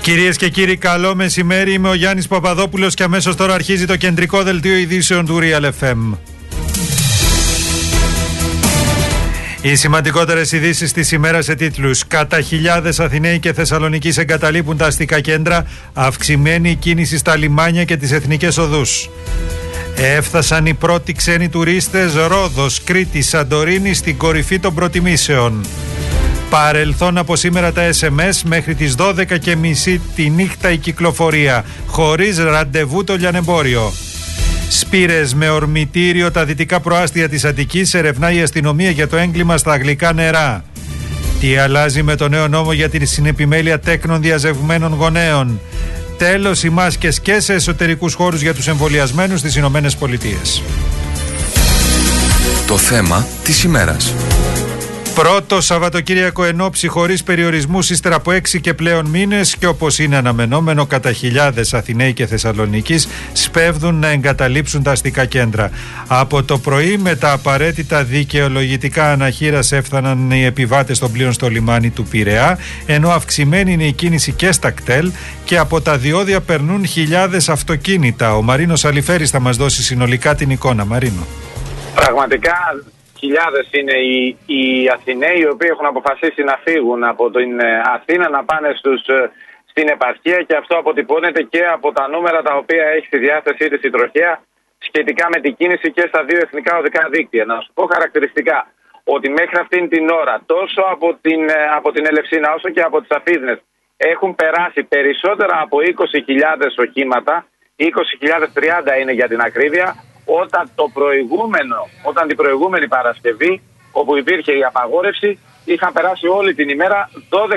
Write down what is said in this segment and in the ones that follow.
Κυρίες και κύριοι, καλό μεσημέρι. Είμαι ο Γιάννης Παπαδόπουλος και αμέσως τώρα αρχίζει το κεντρικό δελτίο ειδήσεων του Real FM. Οι σημαντικότερες ειδήσεις της ημέρας σε τίτλους: κατά χιλιάδες Αθηναίοι και Θεσσαλονικείς εγκαταλείπουν τα αστικά κέντρα, αυξημένη κίνηση στα λιμάνια και τις εθνικές οδούς. Έφτασαν οι πρώτοι ξένοι τουρίστες Ρόδος, Κρήτη, Σαντορίνη στην κορυφή των προτιμήσεων. Παρελθόν από σήμερα τα SMS, μέχρι τις 12:30 τη νύχτα η κυκλοφορία, χωρίς ραντεβού το λιανεμπόριο. Σπήρες με ορμητήριο τα δυτικά προάστια της Αττικής, ερευνάει η αστυνομία για το έγκλημα στα γλυκά νερά. Τι αλλάζει με το νέο νόμο για τη συνεπιμέλεια τέκνων διαζευγμένων γονέων. Τέλος οι μάσκες και σε εσωτερικούς χώρους για τους εμβολιασμένους στις Ηνωμένες Πολιτείες. Το θέμα της ημέρας. Πρώτο Σαββατοκύριακο ενόψει χωρίς περιορισμούς ύστερα από 6 και πλέον μήνες και όπως είναι αναμενόμενο, κατά χιλιάδες Αθηναίοι και Θεσσαλονικείς σπέβδουν να εγκαταλείψουν τα αστικά κέντρα. Από το πρωί με τα απαραίτητα δικαιολογητικά αναχείρας έφταναν οι επιβάτες των πλοίων στο λιμάνι του Πειραιά, ενώ αυξημένη είναι η κίνηση και στα κτέλ και από τα διόδια περνούν χιλιάδες αυτοκίνητα. Ο Μαρίνος Αλιφέρης θα μας δώσει συνολικά την εικόνα. Μαρίνο. Πραγματικά χιλιάδες είναι οι Αθηναίοι οι οποίοι έχουν αποφασίσει να φύγουν από την Αθήνα, να πάνε στην επαρχία, και αυτό αποτυπώνεται και από τα νούμερα τα οποία έχει στη διάθεσή της η τροχέα σχετικά με την κίνηση και στα δύο εθνικά οδικά δίκτυα. Να σου πω χαρακτηριστικά ότι μέχρι αυτήν την ώρα τόσο από την Ελευσίνα όσο και από τις Αφίδνες έχουν περάσει περισσότερα από 20.000 οχήματα, 20.030 είναι για την ακρίβεια, όταν την προηγούμενη Παρασκευή, όπου υπήρχε η απαγόρευση, είχαν περάσει όλη την ημέρα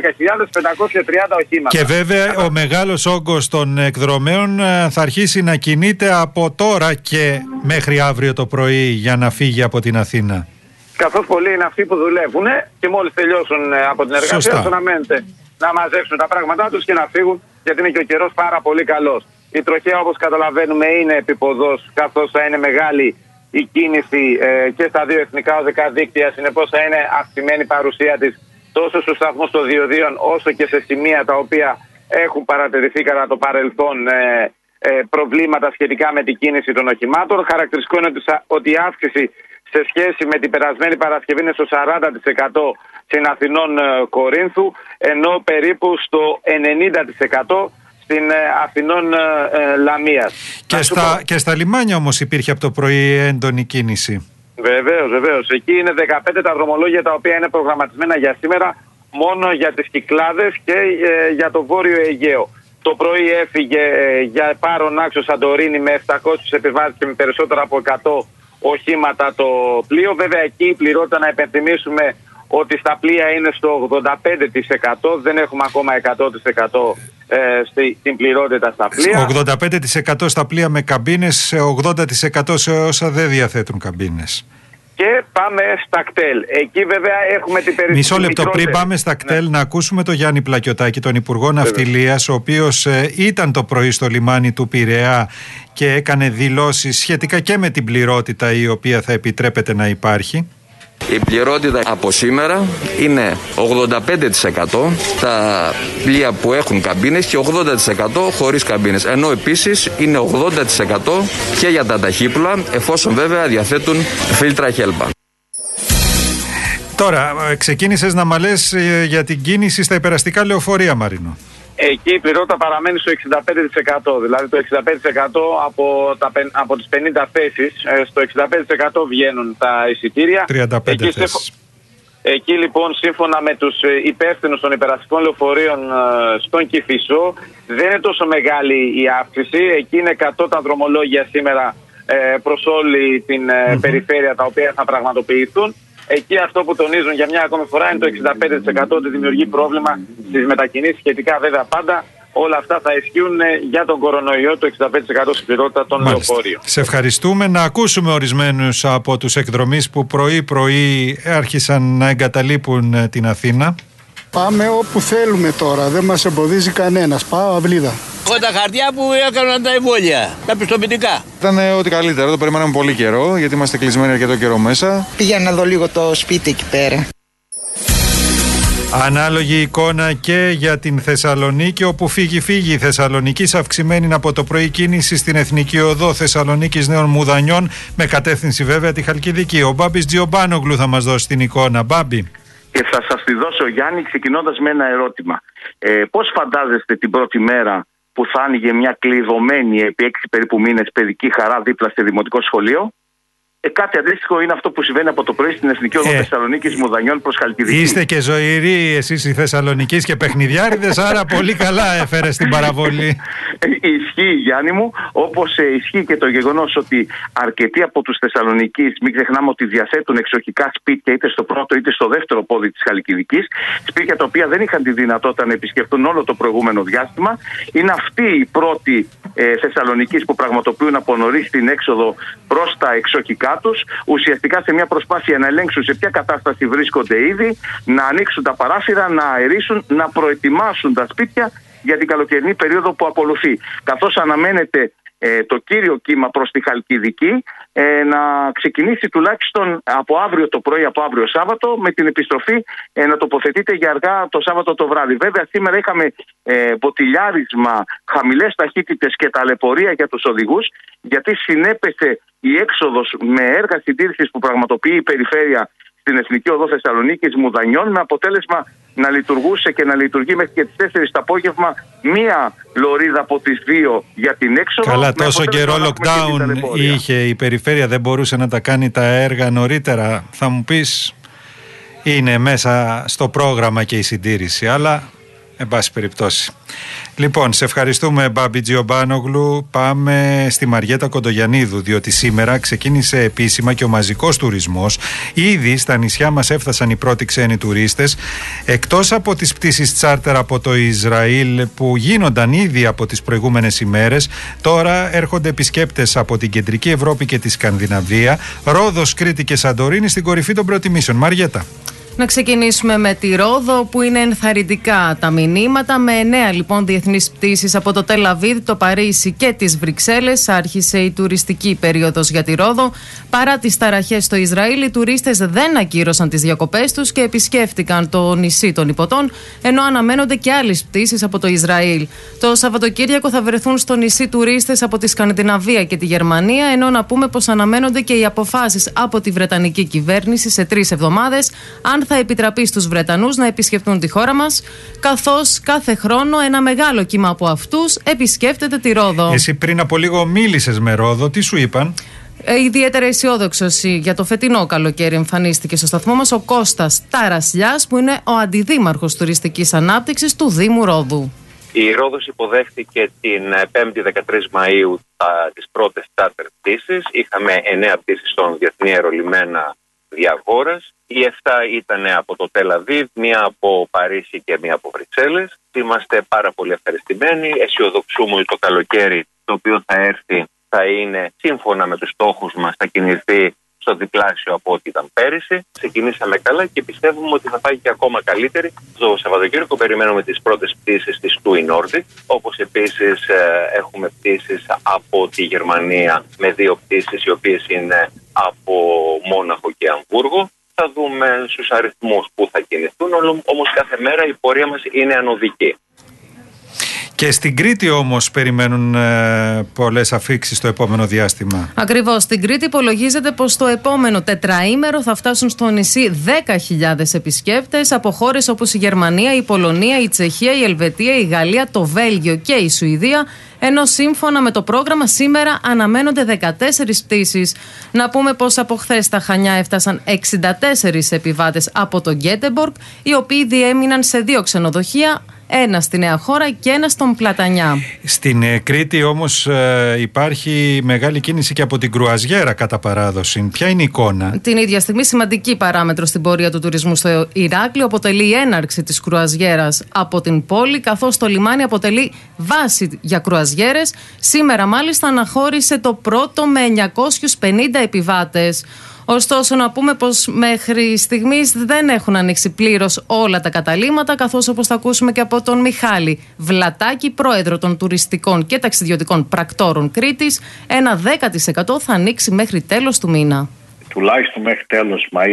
12.530 οχήματα. Και βέβαια ο μεγάλος όγκος των εκδρομέων θα αρχίσει να κινείται από τώρα και μέχρι αύριο το πρωί για να φύγει από την Αθήνα. Καθώς πολλοί είναι αυτοί που δουλεύουν και μόλις τελειώσουν από την εργασία τους να μαζέψουν τα πράγματά τους και να φύγουν, γιατί είναι και ο καιρός πάρα πολύ καλός. Η τροχέα, όπως καταλαβαίνουμε, είναι επιποδός, καθώς θα είναι μεγάλη η κίνηση και στα δύο εθνικά οδικά δίκτυα. Συνεπώς θα είναι αυξημένη παρουσία της τόσο στους σταθμούς των διοδίων όσο και σε σημεία τα οποία έχουν παρατηρηθεί κατά το παρελθόν προβλήματα σχετικά με την κίνηση των οχημάτων. Χαρακτηριστικό είναι ότι η αύξηση σε σχέση με την περασμένη Παρασκευή είναι στο 40% στην Αθηνών Κορίνθου, ενώ περίπου στο 90% στην Αθηνών Λαμίας. Και στα λιμάνια όμως υπήρχε από το πρωί έντονη κίνηση. Βεβαίως. Εκεί είναι 15 τα δρομολόγια τα οποία είναι προγραμματισμένα για σήμερα, μόνο για τις Κυκλάδες και για το Βόρειο Αιγαίο. Το πρωί έφυγε για Πάρον Άξο Σαντορίνη με 700 επιβάτες και με περισσότερα από 100 οχήματα το πλοίο. Βέβαια εκεί η πληρότητα, να υπενθυμίσουμε ότι στα πλοία είναι στο 85%, δεν έχουμε ακόμα 100% στην πληρότητα στα πλοία. 85% στα πλοία με καμπίνες, 80% σε όσα δεν διαθέτουν καμπίνες. Και πάμε στα κτέλ. Εκεί βέβαια έχουμε την περίπτωση. Μισό λεπτό πριν πάμε στα κτέλ, να ακούσουμε τον Γιάννη Πλακιωτάκη, τον Υπουργό Ναυτιλίας, ο οποίος ήταν το πρωί στο λιμάνι του Πειραιά και έκανε δηλώσεις σχετικά και με την πληρότητα η οποία θα επιτρέπεται να υπάρχει. Η πληρότητα από σήμερα είναι 85% τα πλοία που έχουν καμπίνες και 80% χωρίς καμπίνες. Ενώ επίσης είναι 80% και για τα ταχύπλοα, εφόσον βέβαια διαθέτουν φίλτρα HELPA. Τώρα, ξεκίνησες να μας για την κίνηση στα υπεραστικά λεωφορεία, Μαρίνο. Εκεί η πληρότητα παραμένει στο 65%. Δηλαδή το 65% από τις 50 θέσεις, στο 65% βγαίνουν τα εισιτήρια. 35 θέσεις. Εκεί λοιπόν, σύμφωνα με τους υπεύθυνους των υπεραστικών λεωφορείων στον Κηφισό, δεν είναι τόσο μεγάλη η αύξηση. Εκεί είναι 100 τα δρομολόγια σήμερα προς όλη την περιφέρεια, τα οποία θα πραγματοποιηθούν. Εκεί αυτό που τονίζουν για μια ακόμη φορά είναι το 65% ότι δημιουργεί πρόβλημα στις μετακινήσεις. Σχετικά βέβαια πάντα όλα αυτά θα ισχύουν για τον κορονοϊό, το 65% στην πληρότητα των λεωφορείων. Σε ευχαριστούμε. Να ακούσουμε ορισμένους από τους εκδρομείς που πρωί-πρωί άρχισαν να εγκαταλείπουν την Αθήνα. Πάμε όπου θέλουμε τώρα, δεν μας εμποδίζει κανένας. Πάω αυλίδα. Εγώ τα χαρτιά που έκαναν τα εμβόλια, τα πιστοποιητικά. Ήταν ό,τι καλύτερο, το περιμέναμε πολύ καιρό, γιατί είμαστε κλεισμένοι αρκετό καιρό μέσα. Πήγα να δω λίγο το σπίτι εκεί πέρα. Ανάλογη εικόνα και για την Θεσσαλονίκη, όπου φύγει η Θεσσαλονίκη, αυξημένη από το πρωί κίνηση στην Εθνική Οδό Θεσσαλονίκης Νέων Μουδανιών, με κατεύθυνση βέβαια τη Χαλκιδική. Ο Μπάμπης Τζιομπάνογλου θα μας δώσει την εικόνα. Μπάμπη. Και θα σας τη δώσω, Γιάννη, ξεκινώντας με ένα ερώτημα. Πώς φαντάζεστε την πρώτη μέρα που θα άνοιγε μια κλειδωμένη επί 6 περίπου μήνες παιδική χαρά δίπλα σε δημοτικό σχολείο? Κάτι αντίστοιχο είναι αυτό που συμβαίνει από το πρωί στην Εθνική Οδό Θεσσαλονίκης Μουδανιών προς Χαλκιδική. Είστε και ζωηροί εσείς οι Θεσσαλονικείς και παιχνιδιάριδες, άρα πολύ καλά έφερε την παραβολή. Ισχύει, Γιάννη μου, όπως ισχύει και το γεγονός ότι αρκετοί από τους Θεσσαλονικείς, μην ξεχνάμε ότι διαθέτουν εξοχικά σπίτια είτε στο πρώτο είτε στο δεύτερο πόδι της Χαλκιδικής, σπίτια τα οποία δεν είχαν τη δυνατότητα να επισκεφτούν όλο το προηγούμενο διάστημα. Είναι αυτοί οι πρώτοι Θεσσαλονικείς που πραγματοποιούν από νωρίς την έξοδο προς τα εξοχικά τους, ουσιαστικά σε μια προσπάθεια να ελέγξουν σε ποια κατάσταση βρίσκονται ήδη, να ανοίξουν τα παράθυρα, να αερίσουν, να προετοιμάσουν τα σπίτια για την καλοκαιρινή περίοδο που ακολουθεί. Καθώς αναμένεται το κύριο κύμα προς τη Χαλκιδική να ξεκινήσει τουλάχιστον από αύριο το πρωί, από αύριο Σάββατο, με την επιστροφή να τοποθετείται για αργά το Σάββατο το βράδυ. Βέβαια σήμερα είχαμε ποτηλιάρισμα, χαμηλές ταχύτητες και ταλαιπωρία για τους οδηγούς, γιατί συνέπεσε η έξοδος με έργα συντήρησης που πραγματοποιεί η περιφέρεια στην Εθνική Οδό Θεσσαλονίκης Μουδανιών, με αποτέλεσμα να λειτουργούσε και να λειτουργεί μέχρι και τις 4 το απόγευμα μία λωρίδα από τις 2 για την έξοδο. Καλά, τόσο καιρό lockdown είχε η περιφέρεια, δεν μπορούσε να τα κάνει τα έργα νωρίτερα? Θα μου πεις, είναι μέσα στο πρόγραμμα και η συντήρηση, αλλά εν πάση περιπτώσει. Λοιπόν, σε ευχαριστούμε, Μπάμπη Τζιομπάνογλου. Πάμε στη Μαριέτα Κοντογιαννίδου, διότι σήμερα ξεκίνησε επίσημα και ο μαζικός τουρισμός. Ήδη στα νησιά μας έφτασαν οι πρώτοι ξένοι τουρίστες. Εκτός από τις πτήσεις τσάρτερ από το Ισραήλ που γίνονταν ήδη από τις προηγούμενες ημέρες, τώρα έρχονται επισκέπτες από την Κεντρική Ευρώπη και τη Σκανδιναβία, Ρόδος, Κρήτη και Σαντορίνη στην κορυφή των προτιμήσεων. Μαριέτα. Να ξεκινήσουμε με τη Ρόδο, που είναι ενθαρρυντικά τα μηνύματα. Με 9 λοιπόν διεθνείς πτήσεις από το Τελ Αβίβ, το Παρίσι και τις Βρυξέλλες άρχισε η τουριστική περίοδος για τη Ρόδο. Παρά τις ταραχές στο Ισραήλ, οι τουρίστες δεν ακύρωσαν τις διακοπές τους και επισκέφτηκαν το νησί των Ιππωτών, ενώ αναμένονται και άλλες πτήσεις από το Ισραήλ. Το Σαββατοκύριακο θα βρεθούν στο νησί τουρίστες από τη Σκανδιναβία και τη Γερμανία, ενώ να πούμε πως αναμένονται και οι αποφάσεις από τη Βρετανική κυβέρνηση σε 3 εβδομάδες αν θα επιτραπεί στους Βρετανούς να επισκεφτούν τη χώρα μας, καθώς κάθε χρόνο ένα μεγάλο κύμα από αυτούς επισκέφτεται τη Ρόδο. Εσύ πριν από λίγο μίλησες με Ρόδο, τι σου είπαν? Ιδιαίτερα αισιόδοξος για το φετινό καλοκαίρι εμφανίστηκε στο σταθμό μας ο Κώστας Ταρασιάς, που είναι ο αντιδήμαρχος τουριστικής ανάπτυξης του Δήμου Ρόδου. Η Ρόδος υποδέχτηκε την 5η 13 Μαΐου τις πρώτες τσάρτερ πτήσεις. Είχαμε 9 πτήσεις στον Διεθνή Αερολιμένα Διαγόρας. Οι 7 ήταν από το Τελ Αβίβ, μία από Παρίσι και μία από Βρυξέλλες. Είμαστε πάρα πολύ ευχαριστημένοι. Αισιοδοξούμε ότι το καλοκαίρι το οποίο θα έρθει θα είναι σύμφωνα με τους στόχους μας, θα κινηθεί στο διπλάσιο από ό,τι ήταν πέρυσι. Ξεκινήσαμε καλά και πιστεύουμε ότι θα πάει και ακόμα καλύτερη. Το Σαββατοκύριακο περιμένουμε τις πρώτες πτήσεις της TUI Nordic, όπως επίσης έχουμε πτήσεις από τη Γερμανία με 2 πτήσεις οι οποίες είναι από Μόναχο και Αμβούργο. Θα δούμε στους αριθμούς που θα κινηθούν, όμως κάθε μέρα η πορεία μας είναι ανωδική. Και στην Κρήτη όμως περιμένουν πολλές αφήξεις το επόμενο διάστημα. Ακριβώς. Στην Κρήτη υπολογίζεται πως το επόμενο τετραήμερο θα φτάσουν στο νησί 10.000 επισκέπτες από χώρες όπως η Γερμανία, η Πολωνία, η Τσεχία, η Ελβετία, η Γαλλία, το Βέλγιο και η Σουηδία. Ενώ σύμφωνα με το πρόγραμμα σήμερα αναμένονται 14 πτήσεις. Να πούμε πως από χθες στα Χανιά έφτασαν 64 επιβάτες από το Γκέτεμπορκ, οι οποίοι διέμειναν σε 2 ξενοδοχεία, ένα στη Νέα Χώρα και ένα στον Πλατανιά. Στην Κρήτη όμως υπάρχει μεγάλη κίνηση και από την κρουαζιέρα κατά παράδοση. Ποια είναι η εικόνα? Την ίδια στιγμή σημαντική παράμετρο στην πορεία του τουρισμού στο Ηράκλειο αποτελεί η έναρξη της κρουαζιέρας από την πόλη, καθώς το λιμάνι αποτελεί βάση για κρουαζιέρες. Σήμερα μάλιστα αναχώρησε το πρώτο με 950 επιβάτες. Ωστόσο, να πούμε πως μέχρι στιγμής δεν έχουν ανοίξει πλήρως όλα τα καταλύματα, καθώς όπως θα ακούσουμε και από τον Μιχάλη Βλατάκη, πρόεδρο των τουριστικών και ταξιδιωτικών πρακτόρων Κρήτης, ένα 10% θα ανοίξει μέχρι τέλος του μήνα. Τουλάχιστον μέχρι τέλος Μαΐου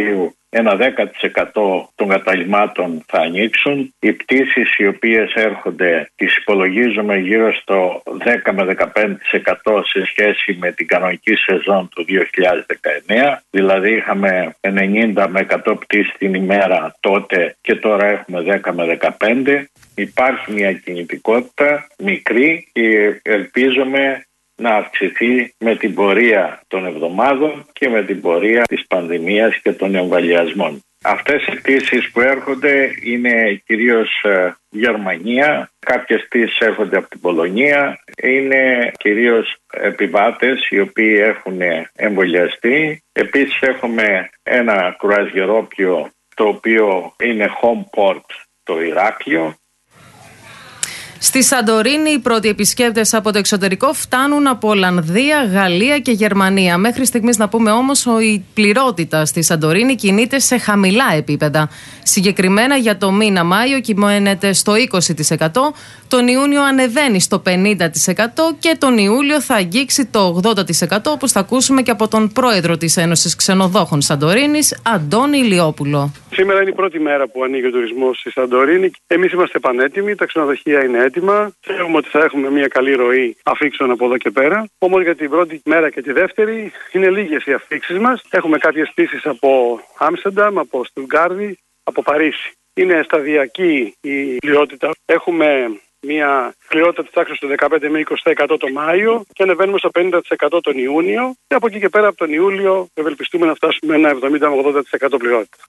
ένα 10% των καταλυμάτων θα ανοίξουν. Οι πτήσεις οι οποίες έρχονται τις υπολογίζουμε γύρω στο 10 με 15% σε σχέση με την κανονική σεζόν του 2019. Δηλαδή είχαμε 90 με 100 πτήσεις την ημέρα τότε και τώρα έχουμε 10 με 15. Υπάρχει μια κινητικότητα μικρή και ελπίζουμε να αυξηθεί με την πορεία των εβδομάδων και με την πορεία της πανδημίας και των εμβολιασμών. Αυτές οι πτήσεις που έρχονται είναι κυρίως Γερμανία, κάποιες πτήσεις έρχονται από την Πολωνία, είναι κυρίως επιβάτες οι οποίοι έχουν εμβολιαστεί. Επίσης έχουμε ένα κρουαζιερόπλοιο το οποίο είναι home port, το Ηράκλειο. Στη Σαντορίνη οι πρώτοι επισκέπτες από το εξωτερικό φτάνουν από Ολλανδία, Γαλλία και Γερμανία. Μέχρι στιγμής να πούμε όμως η πληρότητα στη Σαντορίνη κινείται σε χαμηλά επίπεδα. Συγκεκριμένα για το μήνα Μάιο κυμαίνεται στο 20%, τον Ιούνιο ανεβαίνει στο 50% και τον Ιούλιο θα αγγίξει το 80%, όπως θα ακούσουμε και από τον πρόεδρο της Ένωσης Ξενοδόχων Σαντορίνης, Αντώνη Ηλιόπουλο. Σήμερα είναι η πρώτη μέρα που ανοίγει ο τουρισμός στη Σαντορίνη. Εμείς είμαστε πανέτοιμοι, τα ξενοδοχεία είναι έτοιμα. Ξέρουμε ότι θα έχουμε μια καλή ροή αφήξεων από εδώ και πέρα. Όμως για την πρώτη μέρα και τη δεύτερη είναι λίγες οι αφήξεις μας. Έχουμε κάποιες πτήσεις από Άμστερνταμ, από Στουτγκάρδη, από Παρίσι. Είναι σταδιακή η πληρότητα. Έχουμε μια πληρότητα της τάξης του 15 με 20% το Μάιο και ανεβαίνουμε στο 50% τον Ιούνιο. Και από εκεί και πέρα από τον Ιούλιο ευελπιστούμε να φτάσουμε ένα 70 με 80% πληρότητα.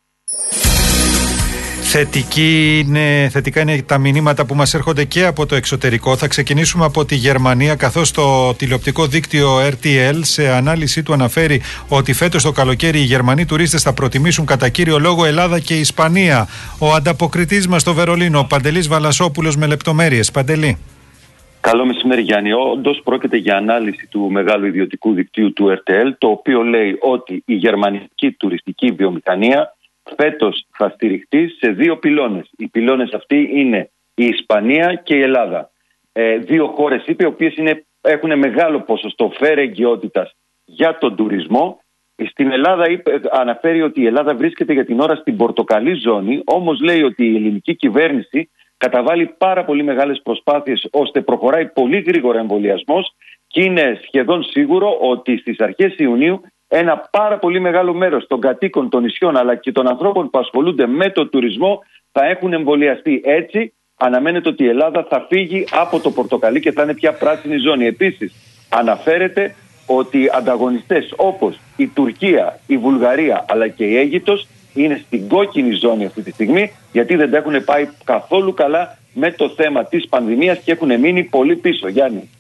Θετικά είναι τα μηνύματα που μας έρχονται και από το εξωτερικό. Θα ξεκινήσουμε από τη Γερμανία, καθώς το τηλεοπτικό δίκτυο RTL σε ανάλυση του αναφέρει ότι φέτος το καλοκαίρι οι Γερμανοί τουρίστες θα προτιμήσουν κατά κύριο λόγο Ελλάδα και Ισπανία. Ο ανταποκριτής μας στο Βερολίνο, ο Παντελής Βαλασόπουλος, με λεπτομέρειες. Παντελή. Καλό μεσημέρι, Γιάννη. Όντως πρόκειται για ανάλυση του μεγάλου ιδιωτικού δικτύου του RTL, το οποίο λέει ότι η γερμανική τουριστική βιομηχανία φέτος θα στηριχτεί σε δύο πυλώνες. Οι πυλώνες αυτοί είναι η Ισπανία και η Ελλάδα. Δύο χώρες, είπε, οι οποίες έχουν μεγάλο ποσοστό φερεγγιότητας για τον τουρισμό. Στην Ελλάδα αναφέρει ότι η Ελλάδα βρίσκεται για την ώρα στην πορτοκαλί ζώνη, όμως λέει ότι η ελληνική κυβέρνηση καταβάλει πάρα πολύ μεγάλες προσπάθειες ώστε προχωράει πολύ γρήγορα εμβολιασμός και είναι σχεδόν σίγουρο ότι στις αρχές Ιουνίου ένα πάρα πολύ μεγάλο μέρος των κατοίκων των νησιών αλλά και των ανθρώπων που ασχολούνται με το τουρισμό θα έχουν εμβολιαστεί. Έτσι αναμένεται ότι η Ελλάδα θα φύγει από το πορτοκαλί και θα είναι πια πράσινη ζώνη. Επίσης αναφέρεται ότι ανταγωνιστές όπως η Τουρκία, η Βουλγαρία αλλά και η Αίγυπτος είναι στην κόκκινη ζώνη αυτή τη στιγμή, γιατί δεν τα έχουν πάει καθόλου καλά με το θέμα της πανδημίας και έχουν μείνει πολύ πίσω, Γιάννη.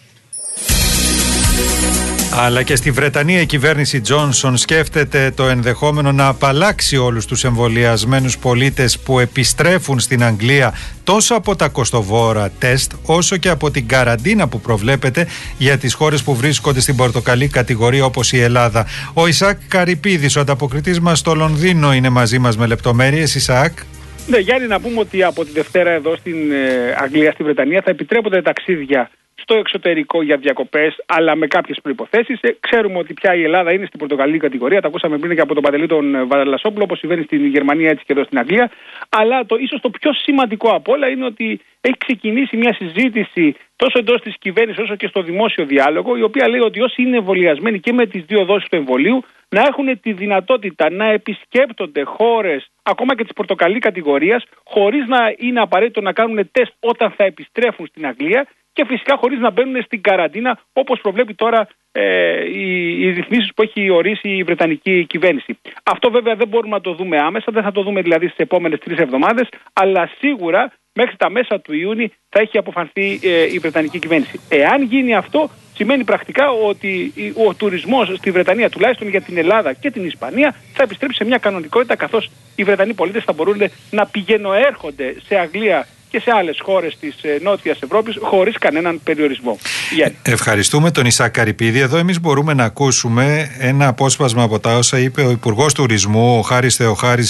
Αλλά και στη Βρετανία η κυβέρνηση Τζόνσον σκέφτεται το ενδεχόμενο να απαλλάξει όλους τους εμβολιασμένους πολίτες που επιστρέφουν στην Αγγλία τόσο από τα κοστοβόρα τεστ όσο και από την καραντίνα που προβλέπεται για τις χώρες που βρίσκονται στην πορτοκαλί κατηγορία όπως η Ελλάδα. Ο Ισαάκ Καρυπίδης, ο ανταποκριτής μας στο Λονδίνο, είναι μαζί μας με λεπτομέρειες. Ισαάκ. Ναι, Γιάννη, να πούμε ότι από τη Δευτέρα εδώ στην Αγγλία, στη Βρετανία, θα επιτρέπονται ταξίδια στο εξωτερικό για διακοπές, αλλά με κάποιες προϋποθέσεις. Ξέρουμε ότι πια η Ελλάδα είναι στην πορτοκαλί κατηγορία. Τα ακούσαμε πριν και από τον Παντελή τον Βαλασόπουλο, όπως συμβαίνει στην Γερμανία έτσι και εδώ στην Αγγλία. Αλλά ίσως το πιο σημαντικό από όλα είναι ότι έχει ξεκινήσει μια συζήτηση τόσο εντός της κυβέρνησης όσο και στο δημόσιο διάλογο, η οποία λέει ότι όσοι είναι εμβολιασμένοι και με τις δύο δόσεις του εμβολίου να έχουν τη δυνατότητα να επισκέπτονται χώρες ακόμα και της πορτοκαλί κατηγορίας, χωρίς να είναι απαραίτητο να κάνουν τεστ όταν θα επιστρέφουν στην Αγγλία και φυσικά χωρίς να μπαίνουν στην καραντίνα, όπως προβλέπει τώρα οι ρυθμίσεις που έχει ορίσει η Βρετανική κυβέρνηση. Αυτό βέβαια δεν μπορούμε να το δούμε άμεσα, δεν θα το δούμε δηλαδή στις επόμενες 3 εβδομάδες, αλλά σίγουρα μέχρι τα μέσα του Ιούνιου θα έχει αποφανθεί η Βρετανική κυβέρνηση. Εάν γίνει αυτό, σημαίνει πρακτικά ότι ο τουρισμός στη Βρετανία, τουλάχιστον για την Ελλάδα και την Ισπανία, θα επιστρέψει σε μια κανονικότητα, καθώς οι Βρετανοί πολίτες θα μπορούν να έρχονται σε Αγγλία και σε άλλες χώρες της Νότιας Ευρώπης χωρίς κανέναν περιορισμό. Ευχαριστούμε τον Ισαάκ Καρυπίδη. Εδώ εμείς μπορούμε να ακούσουμε ένα απόσπασμα από τα όσα είπε ο Υπουργός Τουρισμού, ο Χάρης Θεοχάρης,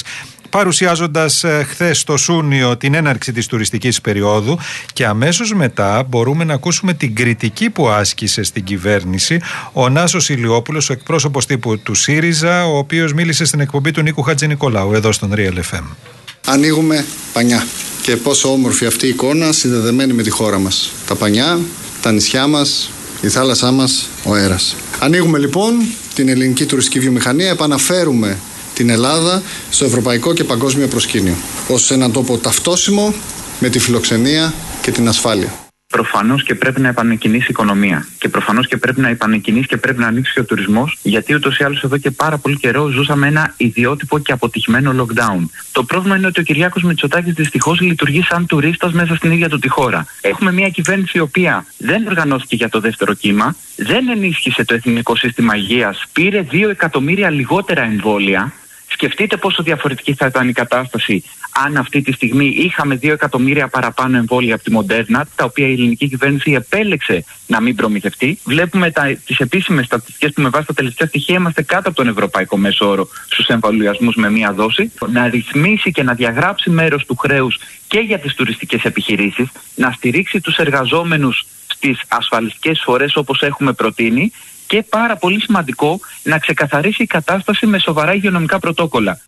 παρουσιάζοντας χθες στο Σούνιο την έναρξη της τουριστικής περίοδου, και αμέσως μετά μπορούμε να ακούσουμε την κριτική που άσκησε στην κυβέρνηση ο Νάσος Ηλιόπουλος, ο εκπρόσωπος τύπου του ΣΥΡΙΖΑ, ο οποίος μίλησε στην εκπομπή του Νίκου Χατζηνικολάου εδώ στον Real FM. Ανοίγουμε πανιά και πόσο όμορφη αυτή η εικόνα συνδεδεμένη με τη χώρα μας. Τα πανιά, τα νησιά μας, η θάλασσά μας, ο αέρας. Ανοίγουμε λοιπόν την ελληνική τουριστική βιομηχανία, επαναφέρουμε την Ελλάδα στο ευρωπαϊκό και παγκόσμιο προσκήνιο ως έναν τόπο ταυτόσιμο με τη φιλοξενία και την ασφάλεια. Προφανώς και πρέπει να επανεκκινήσει η οικονομία. Και προφανώς και πρέπει να επανεκκινήσει και πρέπει να ανοίξει και ο τουρισμός, γιατί ούτως ή άλλως εδώ και πάρα πολύ καιρό ζούσαμε ένα ιδιότυπο και αποτυχημένο lockdown. Το πρόβλημα είναι ότι ο Κυριάκος Μητσοτάκης δυστυχώς λειτουργεί σαν τουρίστας μέσα στην ίδια του τη χώρα. Έχουμε μια κυβέρνηση η οποία δεν οργανώθηκε για το δεύτερο κύμα, δεν ενίσχυσε το εθνικό σύστημα υγείας, πήρε 2 εκατομμύρια λιγότερα εμβόλια. Σκεφτείτε πόσο διαφορετική θα ήταν η κατάσταση αν αυτή τη στιγμή είχαμε 2 εκατομμύρια παραπάνω εμβόλια από τη Μοντέρνα, τα οποία η ελληνική κυβέρνηση επέλεξε να μην προμηθευτεί. Βλέπουμε τις επίσημες στατιστικές που με βάση τα τελευταία στοιχεία είμαστε κάτω από τον ευρωπαϊκό μέσο όρο στους εμβολιασμούς με μία δόση. Να ρυθμίσει και να διαγράψει μέρος του χρέους και για τις τουριστικές επιχειρήσεις, να στηρίξει τους εργαζόμενους στις ασφαλιστικές φορές όπως έχουμε προτείνει. Και πάρα πολύ σημαντικό να ξεκαθαρίσει η κατάσταση με σοβαρά υγειονομικά πρωτόκολλα.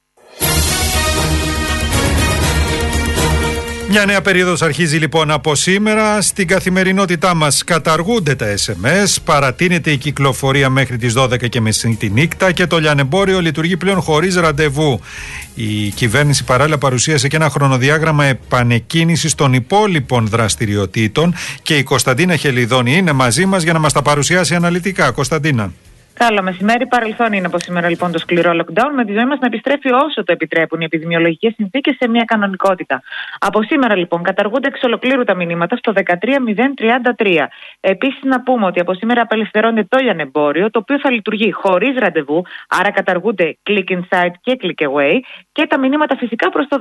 Μια νέα περίοδος αρχίζει λοιπόν από σήμερα. Στην καθημερινότητά μας καταργούνται τα SMS, παρατείνεται η κυκλοφορία μέχρι τις 12:30 τη νύχτα και το λιανεμπόριο λειτουργεί πλέον χωρίς ραντεβού. Η κυβέρνηση παράλληλα παρουσίασε και ένα χρονοδιάγραμμα επανεκκίνησης των υπόλοιπων δραστηριοτήτων και η Κωνσταντίνα Χελιδόνη είναι μαζί μας για να μας τα παρουσιάσει αναλυτικά. Κωνσταντίνα. Καλό μεσημέρι. Παρελθόν είναι από σήμερα λοιπόν το σκληρό lockdown, με τη ζωή μας να επιστρέφει όσο το επιτρέπουν οι επιδημιολογικές συνθήκες σε μια κανονικότητα. Από σήμερα λοιπόν καταργούνται εξ ολοκλήρου τα μηνύματα στο 13033. Επίσης να πούμε ότι από σήμερα απελευθερώνεται το λιανεμπόριο, το οποίο θα λειτουργεί χωρίς ραντεβού, άρα καταργούνται click inside και click away, και τα μηνύματα φυσικά προς το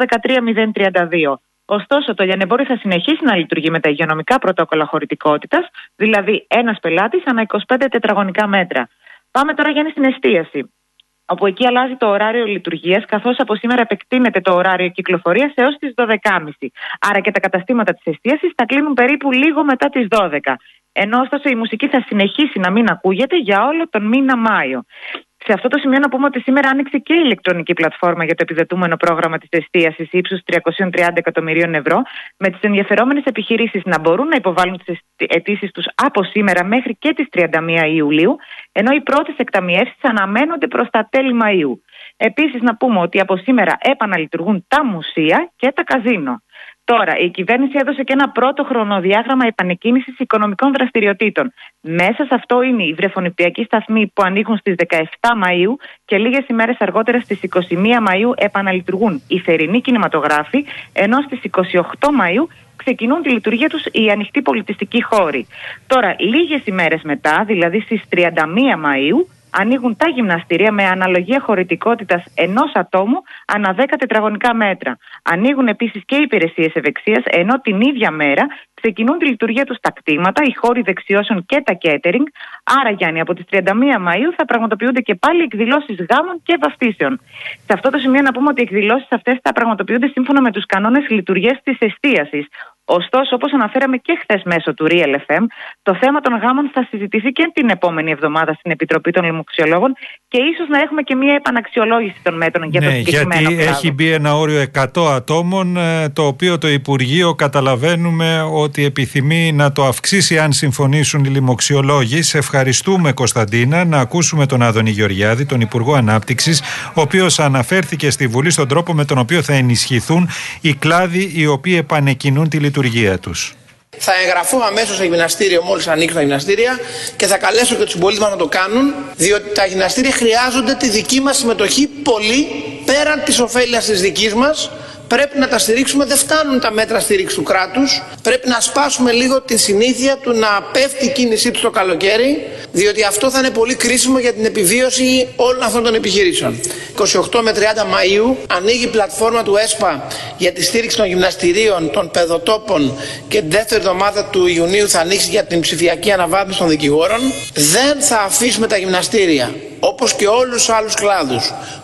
13032. Ωστόσο, το λιανεμπόριο θα συνεχίσει να λειτουργεί με τα υγειονομικά πρωτόκολλα χωρητικότητας, δηλαδή ένας πελάτης ανά 25 τετραγωνικά μέτρα. Πάμε τώρα Γιάννη στην εστίαση, όπου εκεί αλλάζει το ωράριο λειτουργίας, καθώς από σήμερα επεκτείνεται το ωράριο κυκλοφορίας έως τις 12:30. Άρα και τα καταστήματα της εστίασης θα κλείνουν περίπου λίγο μετά τις 12. Ενώ ωστόσο η μουσική θα συνεχίσει να μην ακούγεται για όλο τον μήνα Μάιο. Σε αυτό το σημείο να πούμε ότι σήμερα άνοιξε και η ηλεκτρονική πλατφόρμα για το επιδοτούμενο πρόγραμμα της εστίασης ύψους 330 εκατομμυρίων ευρώ, με τις ενδιαφερόμενες επιχειρήσεις να μπορούν να υποβάλουν τις αιτήσεις τους από σήμερα μέχρι και τις 31 Ιουλίου, ενώ οι πρώτες εκταμιεύσεις αναμένονται προς τα τέλη Μαΐου. Επίσης να πούμε ότι από σήμερα επαναλειτουργούν τα μουσεία και τα καζίνο. Τώρα, η κυβέρνηση έδωσε και ένα πρώτο χρονοδιάγραμμα επανεκκίνησης οικονομικών δραστηριοτήτων. Μέσα σε αυτό είναι οι βρεφονιπιακοί σταθμοί που ανοίγουν στις 17 Μαΐου και λίγες ημέρες αργότερα στις 21 Μαΐου επαναλειτουργούν οι θερινοί κινηματογράφοι, ενώ στις 28 Μαΐου ξεκινούν τη λειτουργία τους οι ανοιχτοί πολιτιστικοί χώροι. Τώρα, λίγες ημέρες μετά, δηλαδή στις 31 Μαΐου, ανοίγουν τα γυμναστήρια με αναλογία χωρητικότητας 1 ατόμου ανά 10 τετραγωνικά μέτρα. Ανοίγουν επίσης και οι υπηρεσίες ευεξίας, ενώ την ίδια μέρα ξεκινούν τη λειτουργία τους τα κτήματα, οι χώροι δεξιώσεων και τα catering. Άρα, Γιάννη, από τις 31 Μαΐου θα πραγματοποιούνται και πάλι εκδηλώσεις γάμων και βαφτίσεων. Σε αυτό το σημείο να πούμε ότι οι εκδηλώσεις αυτές θα πραγματοποιούνται σύμφωνα με τους κανόνες λειτουργίας της εστίασης. Ωστόσο, όπως αναφέραμε και χθες μέσω του Real FM, το θέμα των γάμων θα συζητηθεί και την επόμενη εβδομάδα στην Επιτροπή των Λοιμοξιολόγων και ίσως να έχουμε και μια επαναξιολόγηση των μέτρων για το συγκεκριμένο κλάδο. Γιατί έχει μπει ένα όριο 100 ατόμων, το οποίο το Υπουργείο καταλαβαίνουμε ότι επιθυμεί να το αυξήσει αν συμφωνήσουν οι λοιμοξιολόγοι. Σε ευχαριστούμε, Κωνσταντίνα. Να ακούσουμε τον Άδωνη Γεωργιάδη, τον Υπουργό Ανάπτυξης, ο οποίος αναφέρθηκε στη Βουλή στον τρόπο με τον οποίο θα ενισχυθούν οι κλάδοι οι οποίοι επανεκκινούν τη λειτουργία τους. Θα εγγραφώ αμέσως στο γυμναστήριο μόλις ανοίξουν τα γυμναστήρια και θα καλέσω και τους συμπολίτες μας να το κάνουν, διότι τα γυμναστήρια χρειάζονται τη δική μας συμμετοχή πολύ πέραν της ωφέλειας της δικής μας. Πρέπει να τα στηρίξουμε, δεν φτάνουν τα μέτρα στήριξη του κράτους. Πρέπει να σπάσουμε λίγο τη συνήθεια του να πέφτει η κίνησή του το καλοκαίρι, διότι αυτό θα είναι πολύ κρίσιμο για την επιβίωση όλων αυτών των επιχειρήσεων. 28 με 30 Μαΐου ανοίγει η πλατφόρμα του ΕΣΠΑ για τη στήριξη των γυμναστηρίων, των παιδοτόπων και την δεύτερη εβδομάδα του Ιουνίου θα ανοίξει για την ψηφιακή αναβάθμιση των δικηγόρων. Δεν θα αφήσουμε τα γυμναστήρια, όπως και όλους τους άλλους κλάδους,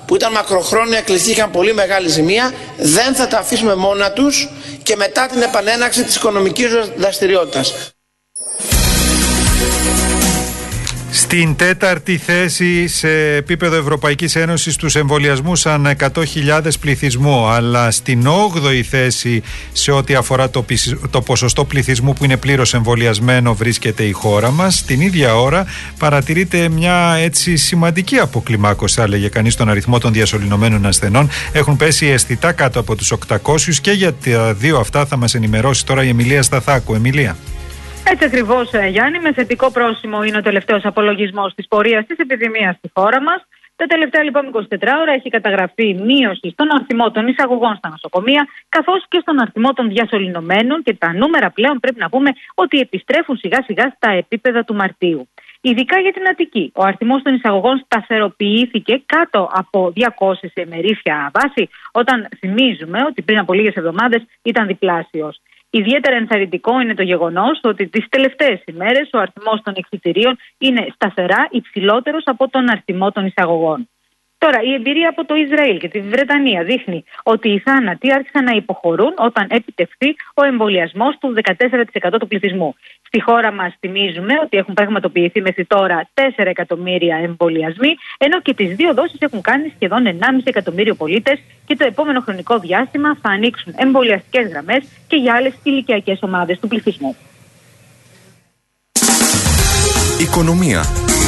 που ήταν μακροχρόνια κλειστοί, είχαν πολύ μεγάλη ζημία, δεν θα τα αφήσουμε μόνα τους και μετά την επανέναρξη της οικονομικής δραστηριότητας. Στην τέταρτη θέση σε επίπεδο Ευρωπαϊκής Ένωσης στους εμβολιασμούς ανά 100.000 πληθυσμού, αλλά στην 8η θέση σε ό,τι αφορά το ποσοστό πληθυσμού που είναι πλήρως εμβολιασμένο βρίσκεται η χώρα μας. Την ίδια ώρα παρατηρείται μια έτσι σημαντική αποκλιμάκωση, θα έλεγε κανείς, τον αριθμό των διασωληνωμένων ασθενών. Έχουν πέσει αισθητά κάτω από τους 800 και για τα δύο αυτά θα μας ενημερώσει τώρα η Εμιλία Σταθάκου. Εμιλία. Έτσι ακριβώς, Γιάννη, με θετικό πρόσημο είναι ο τελευταίος απολογισμός της πορείας της επιδημίας στη χώρα μας. Τα τελευταία λοιπόν 24 ώρα έχει καταγραφεί μείωση στον αριθμό των εισαγωγών στα νοσοκομεία, καθώς και στον αριθμό των διασωληνωμένων, και τα νούμερα πλέον πρέπει να πούμε ότι επιστρέφουν σιγά σιγά στα επίπεδα του Μαρτίου. Ειδικά για την Αττική, ο αριθμός των εισαγωγών σταθεροποιήθηκε κάτω από 200 σε ημερήσια βάση, όταν θυμίζουμε ότι πριν από λίγες εβδομάδες ήταν διπλάσιος. Ιδιαίτερα ενθαρρυντικό είναι το γεγονός ότι τις τελευταίες ημέρες ο αριθμός των εκδοτηρίων είναι σταθερά υψηλότερος από τον αριθμό των εισαγωγών. Τώρα, η εμπειρία από το Ισραήλ και τη Βρετανία δείχνει ότι οι θάνατοι άρχισαν να υποχωρούν όταν επιτευχθεί ο εμβολιασμός του 14% του πληθυσμού. Στη χώρα μας θυμίζουμε ότι έχουν πραγματοποιηθεί μέχρι τώρα 4 εκατομμύρια εμβολιασμοί, ενώ και τις δύο δόσεις έχουν κάνει σχεδόν 1,5 εκατομμύριο πολίτες και το επόμενο χρονικό διάστημα θα ανοίξουν εμβολιαστικές γραμμές και για άλλες ηλικιακές ομάδες του πληθυσμού. Οικονομία.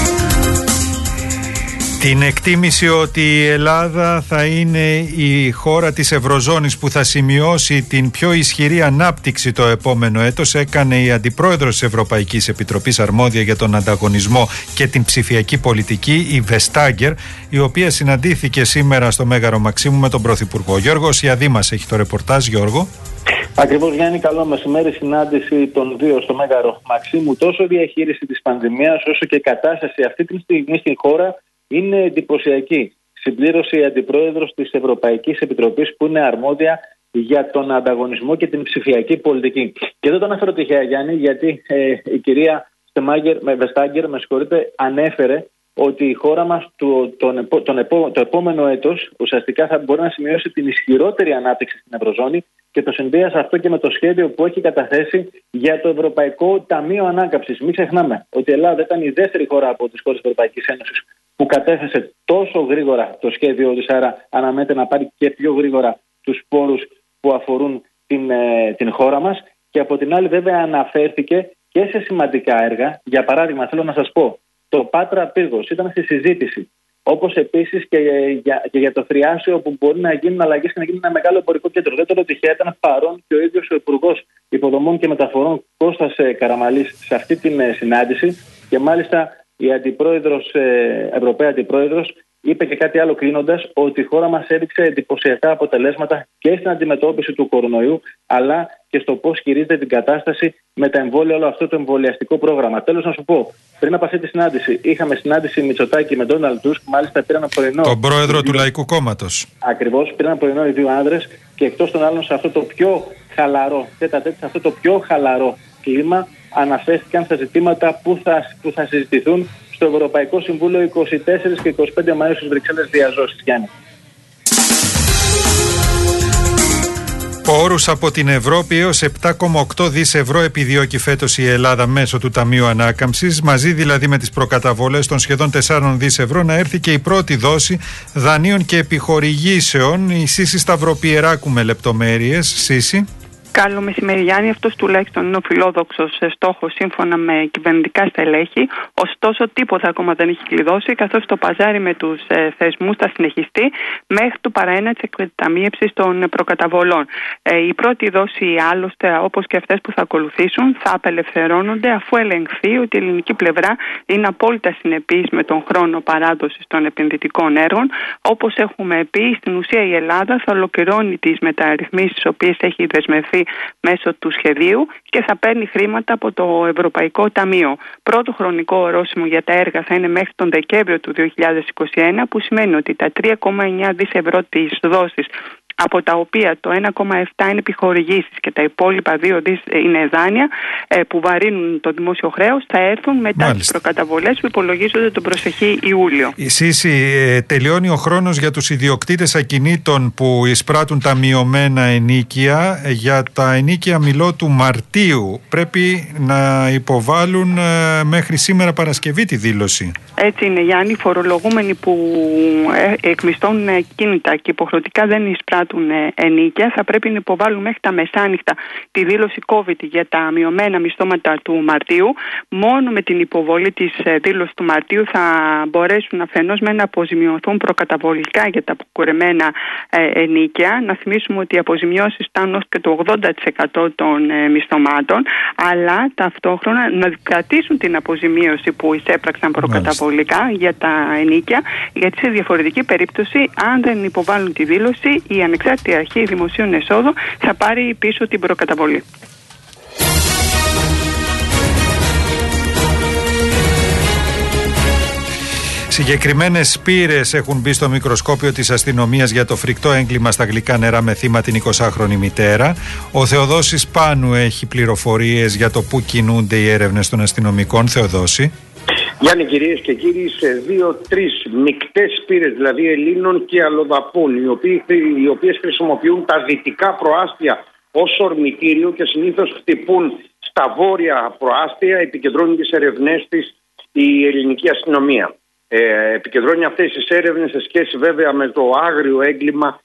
Την εκτίμηση ότι η Ελλάδα θα είναι η χώρα της Ευρωζώνης που θα σημειώσει την πιο ισχυρή ανάπτυξη το επόμενο έτος έκανε η Αντιπρόεδρος της Ευρωπαϊκής Επιτροπής αρμόδια για τον ανταγωνισμό και την ψηφιακή πολιτική, η Βεστάγκερ, η οποία συναντήθηκε σήμερα στο Μέγαρο Μαξίμου με τον Πρωθυπουργό. Γιώργος Ιαδήμας έχει το ρεπορτάζ. Γιώργο. Ακριβώς, Γιάννη, καλό μεσημέρι. Συνάντηση των δύο στο Μέγαρο Μαξίμου. Τόσο η διαχείριση της πανδημίας όσο και η κατάσταση αυτή τη στιγμή στην χώρα είναι εντυπωσιακή. Συμπλήρωσε η Αντιπρόεδρος της Ευρωπαϊκής Επιτροπής που είναι αρμόδια για τον ανταγωνισμό και την ψηφιακή πολιτική. Και δεν το αναφέρω τυχαία, Γιάννη, γιατί η κυρία Βεστάγκερ, ανέφερε ότι η χώρα μας το επόμενο έτος ουσιαστικά θα μπορεί να σημειώσει την ισχυρότερη ανάπτυξη στην Ευρωζώνη και το συνδύασε αυτό και με το σχέδιο που έχει καταθέσει για το Ευρωπαϊκό Ταμείο Ανάκαμψης. Μην ξεχνάμε ότι η Ελλάδα ήταν η δεύτερη χώρα από τις χώρες της Ευρωπαϊκής Ένωσης που κατέθεσε τόσο γρήγορα το σχέδιο της, άρα αναμένεται να πάρει και πιο γρήγορα τους πόρους που αφορούν την χώρα μας. Και από την άλλη, βέβαια, αναφέρθηκε και σε σημαντικά έργα. Για παράδειγμα, θέλω να σας πω, το Πάτρα Πύργος ήταν στη συζήτηση. Όπως επίσης και για το Θριάσιο, που μπορεί να γίνουν αλλαγές και να γίνει ένα μεγάλο εμπορικό κέντρο. Δεν το λέω τυχαία, ήταν παρόν και ο ίδιος ο Υπουργός Υποδομών και Μεταφορών Κώστας Καραμαλής σε αυτή την συνάντηση. Και μάλιστα η Ευρωπαία Αντιπρόεδρος είπε και κάτι άλλο κλείνοντας, ότι η χώρα μας έδειξε εντυπωσιακά αποτελέσματα και στην αντιμετώπιση του κορονοϊού, αλλά και στο πώς χειρίζεται την κατάσταση με τα εμβόλια, όλο αυτό το εμβολιαστικό πρόγραμμα. Τέλος, να σου πω, πριν από αυτή τη συνάντηση, είχαμε συνάντηση Μητσοτάκη με Ντόναλντ Τούσκ, μάλιστα πήραν πρωινό. Τον πρόεδρο του Λαϊκού Κόμματος. Ακριβώς, πήραν πρωινό οι δύο άνδρες και εκτός των άλλων σε αυτό το πιο χαλαρό, σε αυτό το πιο χαλαρό κλίμα, αναφέρθηκαν στα ζητήματα που θα συζητηθούν στο Ευρωπαϊκό Συμβούλιο 24 και 25 Μαΐου στις Βρυξέλλες διαζώσεις, Γιάννη. Πόρους από την Ευρώπη έως 7,8 δις ευρώ επιδιώκει φέτος η Ελλάδα μέσω του Ταμείου Ανάκαμψης, μαζί δηλαδή με τις προκαταβολές των σχεδόν 4 δις ευρώ να έρθει και η πρώτη δόση δανείων και επιχορηγήσεων. Η Σύση Σταυροπιεράκου με λεπτομέρειες. Σύση. Καλό μεσημέρι, Γιάννη. Αυτός τουλάχιστον είναι ο φιλόδοξος στόχος σύμφωνα με κυβερνητικά στελέχη. Ωστόσο, τίποτα ακόμα δεν έχει κλειδώσει, καθώς το παζάρι με τους θεσμούς θα συνεχιστεί μέχρι το παραένα της εκταμείευσης των προκαταβολών. Η πρώτη δόση, άλλωστε, όπως και αυτές που θα ακολουθήσουν, θα απελευθερώνονται αφού ελεγχθεί ότι η ελληνική πλευρά είναι απόλυτα συνεπής με τον χρόνο παράδοσης των επενδυτικών έργων. Όπως έχουμε πει, στην ουσία η Ελλάδα θα ολοκληρώνει τις μεταρρυθμίσεις τις οποίες έχει δεσμευθεί μέσω του σχεδίου και θα παίρνει χρήματα από το Ευρωπαϊκό Ταμείο. Πρώτο χρονικό ορόσημο για τα έργα θα είναι μέχρι τον Δεκέμβριο του 2021, που σημαίνει ότι τα 3,9 δις ευρώ της δόσης από τα οποία το 1,7 είναι επιχορηγήσεις και τα υπόλοιπα 2 δις είναι δάνεια που βαρύνουν το δημόσιο χρέος, θα έρθουν μετά τις προκαταβολές που υπολογίζονται τον προσεχή Ιούλιο. Σύση, τελειώνει ο χρόνος για τους ιδιοκτήτες ακινήτων που εισπράττουν τα μειωμένα ενίκια. Για τα ενίκια μιλώ του Μαρτίου. Πρέπει να υποβάλουν μέχρι σήμερα Παρασκευή τη δήλωση. Έτσι είναι, Γιάννη. Φορολογούμενοι που εκμισθώνουν κίνητα και υποχρεωτικά δεν εισπράττουν ενίκια θα πρέπει να υποβάλουν μέχρι τα μεσάνυχτα τη δήλωση COVID για τα μειωμένα μισθώματα του Μαρτίου. Μόνο με την υποβολή της δήλωσης του Μαρτίου θα μπορέσουν αφενός να αποζημιωθούν προκαταβολικά για τα αποκουρεμένα ενίκια. Να θυμίσουμε ότι οι αποζημιώσεις φτάνουν ως και το 80% των μισθωμάτων, αλλά ταυτόχρονα να κρατήσουν την αποζημίωση που εισέπραξαν προκαταβολικά για τα ενίκια, γιατί σε διαφορετική περίπτωση, αν δεν υποβάλουν τη δήλωση, η Ανεξάρτητη Αρχή Δημοσίων Εσόδων θα πάρει πίσω την προκαταβολή. Συγκεκριμένες πύρες έχουν μπει στο μικροσκόπιο της αστυνομίας για το φρικτό έγκλημα στα γλυκά νερά με θύμα την 20χρονη μητέρα. Ο Θεοδόσης Πάνου έχει πληροφορίες για το πού κινούνται οι έρευνες των αστυνομικών. Θεοδόση. Γιάννη, κυρίες και κύριοι, σε 2-3 μικτές πύρες, δηλαδή Ελλήνων και αλλοδαπών, οι οποίες χρησιμοποιούν τα δυτικά προάστια ως ορμητήριο και συνήθως χτυπούν στα βόρεια προάστια, επικεντρώνει τις ερευνές της η ελληνική αστυνομία. Επικεντρώνει αυτές τις έρευνες σε σχέση βέβαια με το άγριο έγκλημα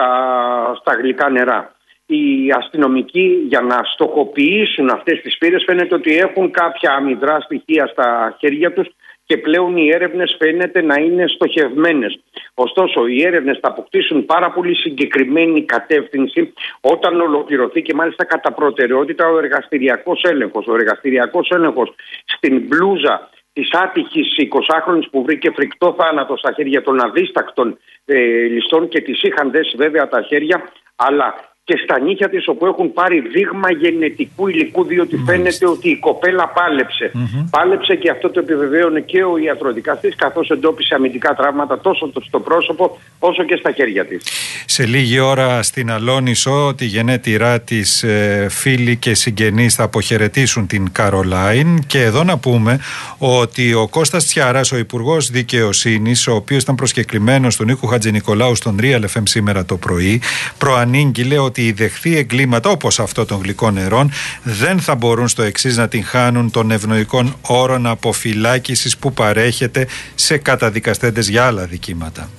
στα γλυκά νερά. Οι αστυνομικοί, για να στοχοποιήσουν αυτές τις πύρες, φαίνεται ότι έχουν κάποια αμυδρά στοιχεία στα χέρια τους και πλέον οι έρευνες φαίνεται να είναι στοχευμένες. Ωστόσο, οι έρευνες θα αποκτήσουν πάρα πολύ συγκεκριμένη κατεύθυνση όταν ολοκληρωθεί και μάλιστα κατά προτεραιότητα ο εργαστηριακός έλεγχος. Ο εργαστηριακός έλεγχος στην μπλούζα της άτυχης 20χρονης που βρήκε φρικτό θάνατο στα χέρια των αδίστακτων ληστών και τις είχαν δέσει βέβαια τα χέρια, αλλά και στα νύχια της, όπου έχουν πάρει δείγμα γενετικού υλικού, διότι φαίνεται ότι η κοπέλα πάλεψε. Πάλεψε και αυτό το επιβεβαίωνε και ο ιατροδικαστής, καθώς εντόπισε αμυντικά τραύματα τόσο στο πρόσωπο όσο και στα χέρια της. Σε λίγη ώρα στην Αλόνισο, τη γενέτειρά της φίλοι και συγγενείς θα αποχαιρετήσουν την Καρολάιν. Και εδώ να πούμε ότι ο Κώστας Τσιάρας, ο Υπουργός Δικαιοσύνης, ο οποίος ήταν προσκεκλημένος του Νίκου Χατζηνικολάου στον Real FM σήμερα το πρωί, προανήγγειλε ότι οι δεχθεί εγκλήματα όπως αυτό των γλυκών νερών δεν θα μπορούν στο εξής να την χάνουν των ευνοϊκών όρων αποφυλάκησης που παρέχεται σε καταδικαστέντες για άλλα δικήματα.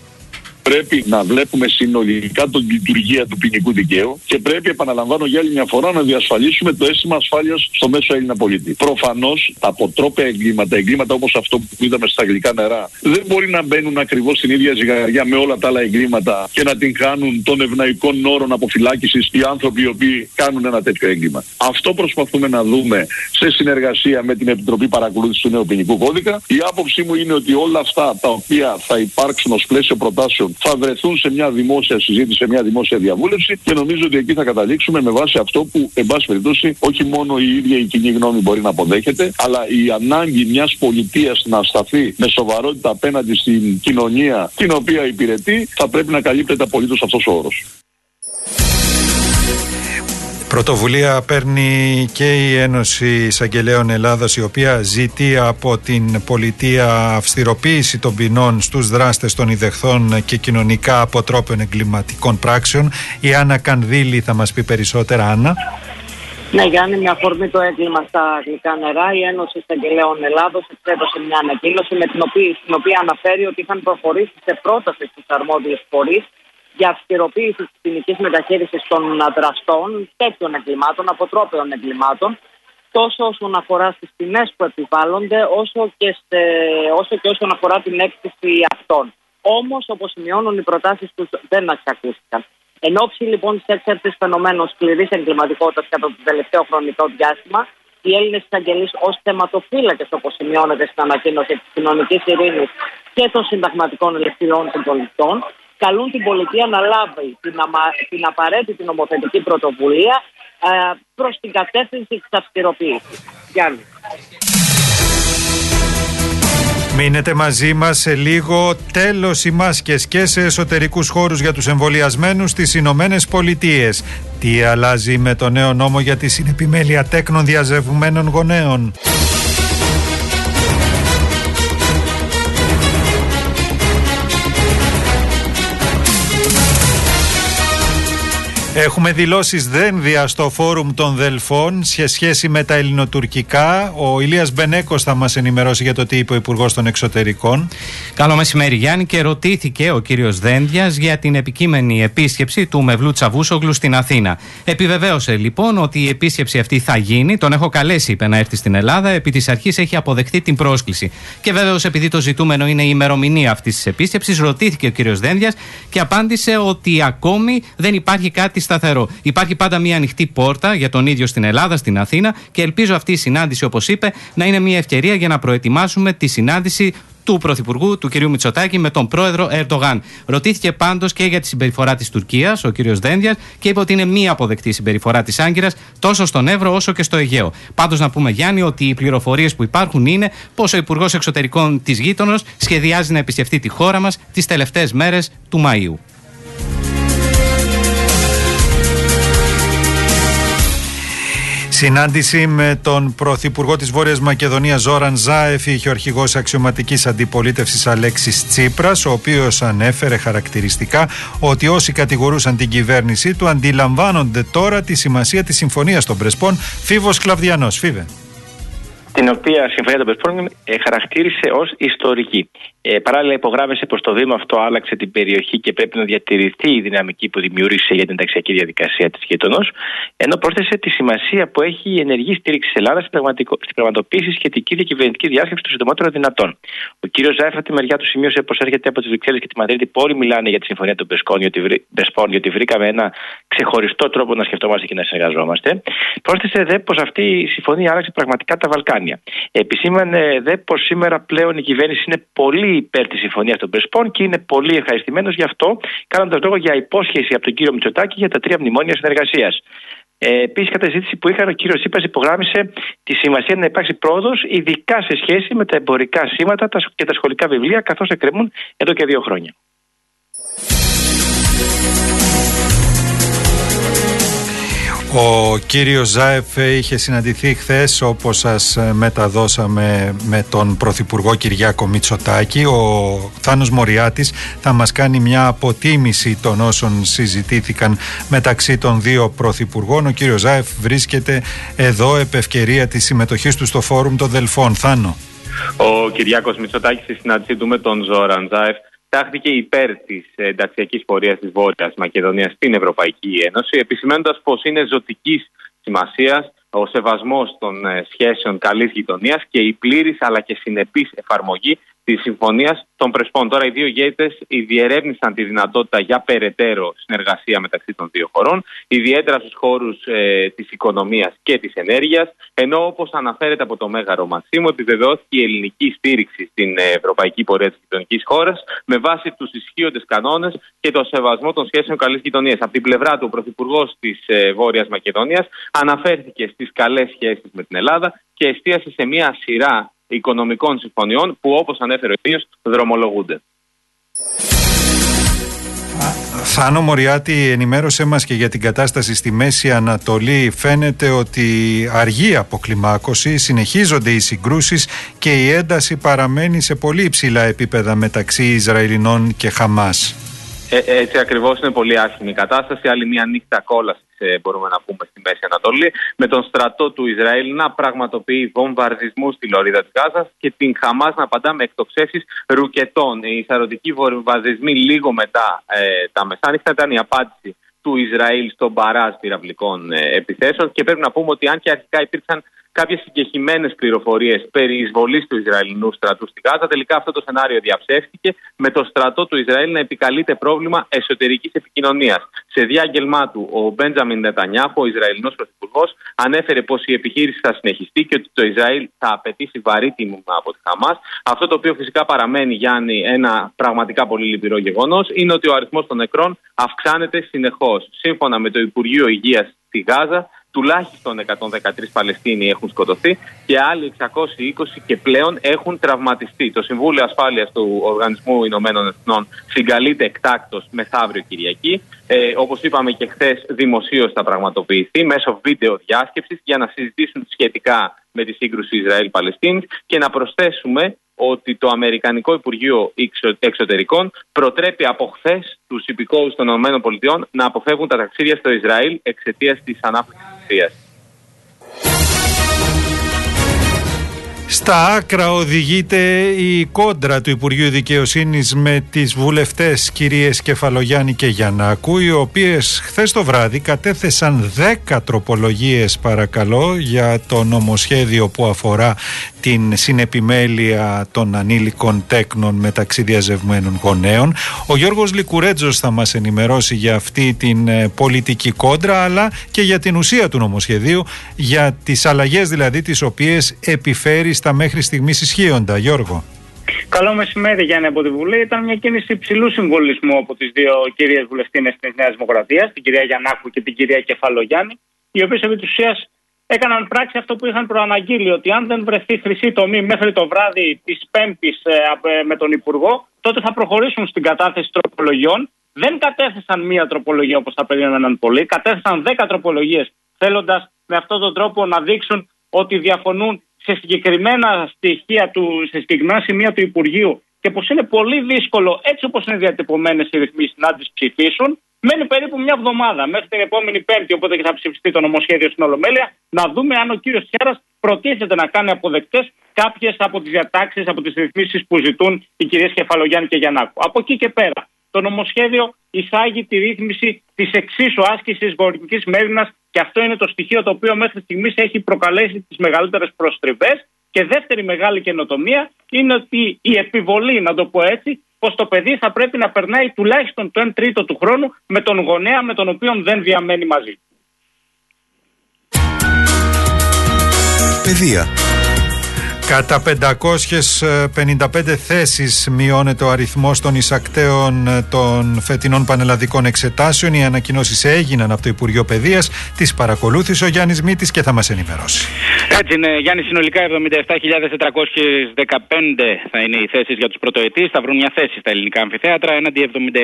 Πρέπει να βλέπουμε συνολικά την λειτουργία του ποινικού δικαίου και πρέπει, επαναλαμβάνω για άλλη μια φορά, να διασφαλίσουμε το αίσθημα ασφάλειας στο μέσο Έλληνα πολίτη. Προφανώς τα αποτρόπαια εγκλήματα όπως αυτό που είδαμε στα γλυκά νερά, δεν μπορεί να μπαίνουν ακριβώς στην ίδια ζυγαριά με όλα τα άλλα εγκλήματα και να την κάνουν των ευνοϊκών όρων αποφυλάκησης οι άνθρωποι οι οποίοι κάνουν ένα τέτοιο έγκλημα. Αυτό προσπαθούμε να δούμε σε συνεργασία με την Επιτροπή Παρακολούθησης του Νέου Ποινικού Κώδικα. Η άποψή μου είναι ότι όλα αυτά τα οποία θα υπάρξουν ως πλαίσιο προτάσεων θα βρεθούν σε μια δημόσια συζήτηση, σε μια δημόσια διαβούλευση και νομίζω ότι εκεί θα καταλήξουμε με βάση αυτό που, εν πάση περιπτώσει, όχι μόνο η ίδια η κοινή γνώμη μπορεί να αποδέχεται, αλλά η ανάγκη μιας πολιτείας να σταθεί με σοβαρότητα απέναντι στην κοινωνία την οποία υπηρετεί, θα πρέπει να καλύπτεται απολύτως αυτός ο όρος. Πρωτοβουλία παίρνει και η Ένωση Εισαγγελέων Ελλάδας, η οποία ζητεί από την πολιτεία αυστηροποίηση των ποινών στους δράστες των ιδεχθών και κοινωνικά αποτρόπαιων εγκληματικών πράξεων. Η Άννα Κανδύλη θα μας πει περισσότερα. Άννα. Ναι, Γιάννη, με αφορμή το έγκλημα στα γλυκά νερά, η Ένωση Εισαγγελέων Ελλάδος εξέδωσε μια ανακοίνωση στην οποία αναφέρει ότι είχαν προχωρήσει σε πρόταση στους αρμόδιους φορείς για αυστηροποίηση της ποινικής μεταχείρισης των δραστών τέτοιων εγκλημάτων, αποτρόπαιων εγκλημάτων, τόσο όσον αφορά στις ποινές που επιβάλλονται, όσο και όσον αφορά την έκθεση αυτών. Όμως, όπως σημειώνουν, οι προτάσεις τους δεν αξιακούστηκαν. Εν ώψη λοιπόν της έξαρτης φαινομένου σκληρής εγκληματικότητας κατά το τελευταίο χρονικό διάστημα, οι Έλληνες εισαγγελείς ως θεματοφύλακες, όπως σημειώνεται στην ανακοίνωση της κοινωνικής ειρήνης και των συνταγματικών ελευθεριών των πολιτών, καλούν την πολιτεία να λάβει την απαραίτητη νομοθετική πρωτοβουλία προς την κατεύθυνση της αυστηροποίησης. Γιάννη. Μείνετε μαζί μας σε λίγο. Τέλος οι μάσκες και σε εσωτερικούς χώρους για τους εμβολιασμένους στις Ηνωμένες Πολιτείες. Τι αλλάζει με το νέο νόμο για τη συνεπιμέλεια τέκνων διαζευμένων γονέων? Έχουμε δηλώσεις δένδια στο φόρουμ των Δελφών σε σχέση με τα ελληνοτουρκικά. Ο Ηλίας Μπενέκος θα μας ενημερώσει για το τι είπε ο Υπουργός των Εξωτερικών. Καλό μεσημέρι, Γιάννη. Και ρωτήθηκε ο κύριος Δένδιας για την επικείμενη επίσκεψη του Μευλού Τσαβούσογλου στην Αθήνα. Επιβεβαίωσε λοιπόν ότι η επίσκεψη αυτή θα γίνει. Τον έχω καλέσει, είπε, να έρθει στην Ελλάδα. Επί της αρχής έχει αποδεχτεί την πρόσκληση. Και βέβαιως, επειδή το ζητούμενο είναι η ημερομηνία αυτής της επίσκεψης, ρωτήθηκε ο κύριος Δένδιας και απάντησε ότι ακόμη δεν υπάρχει κάτι σταθερό. Υπάρχει πάντα μια ανοιχτή πόρτα για τον ίδιο στην Ελλάδα, στην Αθήνα, και ελπίζω αυτή η συνάντηση, όπως είπε, να είναι μια ευκαιρία για να προετοιμάσουμε τη συνάντηση του Πρωθυπουργού, του κ. Μητσοτάκη, με τον πρόεδρο Ερντογάν. Ρωτήθηκε πάντως και για τη συμπεριφορά της Τουρκίας, ο κ. Δένδιας, και είπε ότι είναι μη αποδεκτή συμπεριφορά της Άγκυρας τόσο στον Εύρο όσο και στο Αιγαίο. Πάντως, να πούμε, Γιάννη, ότι οι πληροφορίες που υπάρχουν είναι πως ο Υπουργός Εξωτερικών της γείτονος σχεδιάζει να επισκεφτεί τη χώρα μας τις τελευταίες μέρες του Μαΐου. Συνάντηση με τον Πρωθυπουργό της Βόρειας Μακεδονίας Ζόραν Ζάεφ είχε ο αρχηγός αξιωματικής αντιπολίτευσης Αλέξης Τσίπρας, ο οποίος ανέφερε χαρακτηριστικά ότι όσοι κατηγορούσαν την κυβέρνησή του αντιλαμβάνονται τώρα τη σημασία της συμφωνίας των Πρεσπών. Φίβος Κλαβδιανός. Φίβε. Την οποία συμφωνία των Πρεσπών χαρακτήρισε ως ιστορική. Παράλληλα, υπογράμμισε πως το βήμα αυτό άλλαξε την περιοχή και πρέπει να διατηρηθεί η δυναμική που δημιούργησε για την ενταξιακή διαδικασία της γείτονος, ενώ πρόσθεσε τη σημασία που έχει η ενεργή στήριξη της Ελλάδας στην πραγματοποίηση σχετική διακυβερνητική διάσκεψη το συντομότερο δυνατόν. Ο κύριος Ζάεφ, από τη μεριά του, σημείωσε πως έρχεται από τις Βρυξέλλες και τη Μαδρίτη που όλοι μιλάνε για τη συμφωνία των Πρεσπών, γιατί βρήκαμε ένα ξεχωριστό τρόπο να σκεφτόμαστε και να συνεργαζόμαστε. Πρόσθεσε δε πως αυτή η συμφωνία άλλαξε πραγματικά τα Βαλκάνια. Επισήμανε δε πως σήμερα πλέον η κυβέρνηση είναι πολύ υπέρ της συμφωνίας των Πρεσπών και είναι πολύ ευχαριστημένος γι' αυτό, κάνοντας λόγο για υπόσχεση από τον κύριο Μητσοτάκη για τα 3 μνημόνια συνεργασίας. Επίσης, κατά ζήτηση που είχαν, ο κύριος Τσίπρας υπογράμμισε τη σημασία να υπάρξει πρόοδος, ειδικά σε σχέση με τα εμπορικά σήματα και τα σχολικά βιβλία, καθώς εκκρεμούν εδώ και 2 χρόνια. Ο κύριος Ζάεφ είχε συναντηθεί χθες, όπως σας μεταδώσαμε, με τον Πρωθυπουργό Κυριάκο Μητσοτάκη. Ο Θάνος Μοριάτης θα μας κάνει μια αποτίμηση των όσων συζητήθηκαν μεταξύ των δύο Πρωθυπουργών. Ο κύριος Ζάεφ βρίσκεται εδώ επ' ευκαιρία της συμμετοχής του στο Φόρουμ των Δελφών. Θάνο. Ο Κυριάκος Μητσοτάκης στη συνάντησή του με τον Ζόραν Ζάεφ τάχθηκε υπέρ της ενταξιακής πορείας της Βόρειας Μακεδονίας στην Ευρωπαϊκή Ένωση, επισημαίνοντας πως είναι ζωτικής σημασίας ο σεβασμός των σχέσεων καλής γειτονίας και η πλήρης αλλά και συνεπής εφαρμογή της Συμφωνίας των Πρεσπών. Τώρα, οι δύο ηγέτες διερεύνησαν τη δυνατότητα για περαιτέρω συνεργασία μεταξύ των δύο χωρών, ιδιαίτερα στους χώρους της οικονομίας και της ενέργειας, ενώ, όπως αναφέρεται από το Μέγαρο Μαξίμου, επιβεβαιώθηκε η ελληνική στήριξη στην ευρωπαϊκή πορεία της γειτονικής χώρας με βάση τους ισχύοντες κανόνες και το σεβασμό των σχέσεων καλής γειτονίας. Από την πλευρά του, ο Πρωθυπουργός της Βόρειας Μακεδονίας αναφέρθηκε στις καλές σχέσεις με την Ελλάδα και εστίασε σε μια σειρά οικονομικών συμφωνιών που, όπως ανέφερε ο ίδιος, δρομολογούνται. Θάνο Μοριάτη, ενημέρωσέ μας και για την κατάσταση στη Μέση Ανατολή. Φαίνεται ότι αργεί αποκλιμάκωση, συνεχίζονται οι συγκρούσεις και η ένταση παραμένει σε πολύ υψηλά επίπεδα μεταξύ Ισραηλινών και Χαμάς. Έτσι ακριβώς, είναι πολύ άσχημη η κατάσταση. Άλλη μια νύχτα κόλασης, μπορούμε να πούμε, στη Μέση Ανατολή, με τον στρατό του Ισραήλ να πραγματοποιεί βομβαρδισμούς στη λωρίδα της Γάζας και την Χαμάς να απαντά με εκτοξεύσεις ρουκετών. Οι σαρωτικοί βομβαρδισμοί λίγο μετά τα μεσάνυχτα ήταν η απάντηση του Ισραήλ στον μπαράζ πυραυλικών επιθέσεων, και πρέπει να πούμε ότι αν και αρχικά υπήρξαν κάποιες συγκεκριμένες πληροφορίες περί εισβολής του Ισραηλινού στρατού στη Γάζα, τελικά αυτό το σενάριο διαψεύστηκε, με το στρατό του Ισραήλ να επικαλείται πρόβλημα εσωτερικής επικοινωνίας. Σε διάγγελμά του, ο Μπέντζαμιν Νετανιάχου, ο Ισραηλινός πρωθυπουργός, ανέφερε πως η επιχείρηση θα συνεχιστεί και ότι το Ισραήλ θα απαιτήσει βαρύ τίμημα από τη Χαμάς. Αυτό το οποίο φυσικά παραμένει, Γιάννη, ένα πραγματικά πολύ λυπηρό γεγονός, είναι ότι ο αριθμός των νεκρών αυξάνεται συνεχώς. Σύμφωνα με το Υπουργείο Υγείας στη Γάζα, τουλάχιστον 113 Παλαιστίνοι έχουν σκοτωθεί και άλλοι 620 και πλέον έχουν τραυματιστεί. Το Συμβούλιο Ασφάλειας του Οργανισμού Ηνωμένων Εθνών συγκαλείται εκτάκτως μεθαύριο Κυριακή. Όπως είπαμε και χθες, δημοσίως θα πραγματοποιηθεί μέσω βίντεο διάσκεψης για να συζητήσουν σχετικά με τη σύγκρουση Ισραήλ-Παλαιστίνης και να προσθέσουμε ότι το Αμερικανικό Υπουργείο Εξωτερικών προτρέπει από χθες τους υπηκόους των ΗΠΑ να αποφεύγουν τα ταξίδια στο Ισραήλ εξαιτίας της ανάπτυξης της βίας. Στα άκρα οδηγείται η κόντρα του Υπουργείου Δικαιοσύνης με τις βουλευτές κυρίες Κεφαλογιάννη και Γιαννάκου, οι οποίες χθες το βράδυ κατέθεσαν 10 τροπολογίες, παρακαλώ, για το νομοσχέδιο που αφορά την συνεπιμέλεια των ανήλικων τέκνων μεταξύ διαζευμένων γονέων. Ο Γιώργος Λικουρέτζος θα μας ενημερώσει για αυτή την πολιτική κόντρα, αλλά και για την ουσία του νομοσχεδίου, για τις αλλαγές δηλαδή τις οποίες επιφέρει στα μέχρι στιγμής ισχύοντα. Γιώργο. Καλό μεσημέρι, Γιάννη, από τη Βουλή. Ήταν μια κίνηση υψηλού συμβολισμού από τις δύο κυρίες βουλευτίνες της Νέας Δημοκρατίας, την κυρία Γιαννάκου και την κυρία Κεφαλογιάννη, οι οποίες επί της ουσίας έκαναν πράξη αυτό που είχαν προαναγγείλει, ότι αν δεν βρεθεί χρυσή τομή μέχρι το βράδυ της Πέμπτης με τον Υπουργό, τότε θα προχωρήσουν στην κατάθεση τροπολογιών. Δεν κατέθεσαν μία τροπολογία όπως θα περίμεναν πολλοί, κατέθεσαν 10 τροπολογίες, θέλοντας με αυτόν τον τρόπο να δείξουν ότι διαφωνούν σε συγκεκριμένα στοιχεία σε συγκεκριμένα σημεία του Υπουργείου και πως είναι πολύ δύσκολο, έτσι όπως είναι διατυπωμένες οι ρυθμίσεις, να τις ψηφίσουν. Μένει περίπου μια εβδομάδα μέχρι την επόμενη Πέμπτη, οπότε και θα ψηφιστεί το νομοσχέδιο στην Ολομέλεια, να δούμε αν ο κύριος Χέρας προτίθεται να κάνει αποδεκτές κάποιες από τις διατάξεις, από τις ρυθμίσεις που ζητούν οι κυρίες Κεφαλογιάννη και Γιαννάκου. Από εκεί και πέρα, το νομοσχέδιο εισάγει τη ρύθμιση της εξίσου άσκησης γονικής μέριμνας και αυτό είναι το στοιχείο το οποίο μέχρι στιγμής έχει προκαλέσει τις μεγαλύτερες προστριβές. Και δεύτερη μεγάλη καινοτομία είναι ότι η επιβολή, να το πω έτσι, πως το παιδί θα πρέπει να περνάει τουλάχιστον το 1/3 του χρόνου με τον γονέα με τον οποίο δεν διαμένει μαζί. Παιδεία. Κατά 555 θέσεις μειώνεται ο αριθμός των εισακτέων των φετινών πανελλαδικών εξετάσεων. Οι ανακοινώσεις έγιναν από το Υπουργείο Παιδείας. Τις παρακολούθησε ο Γιάννης Μήτης και θα μας ενημερώσει. Έτσι είναι, Γιάννη, συνολικά 77.415 θα είναι οι θέσεις για τους πρωτοετής. Θα βρουν μια θέση στα ελληνικά αμφιθέατρα έναντι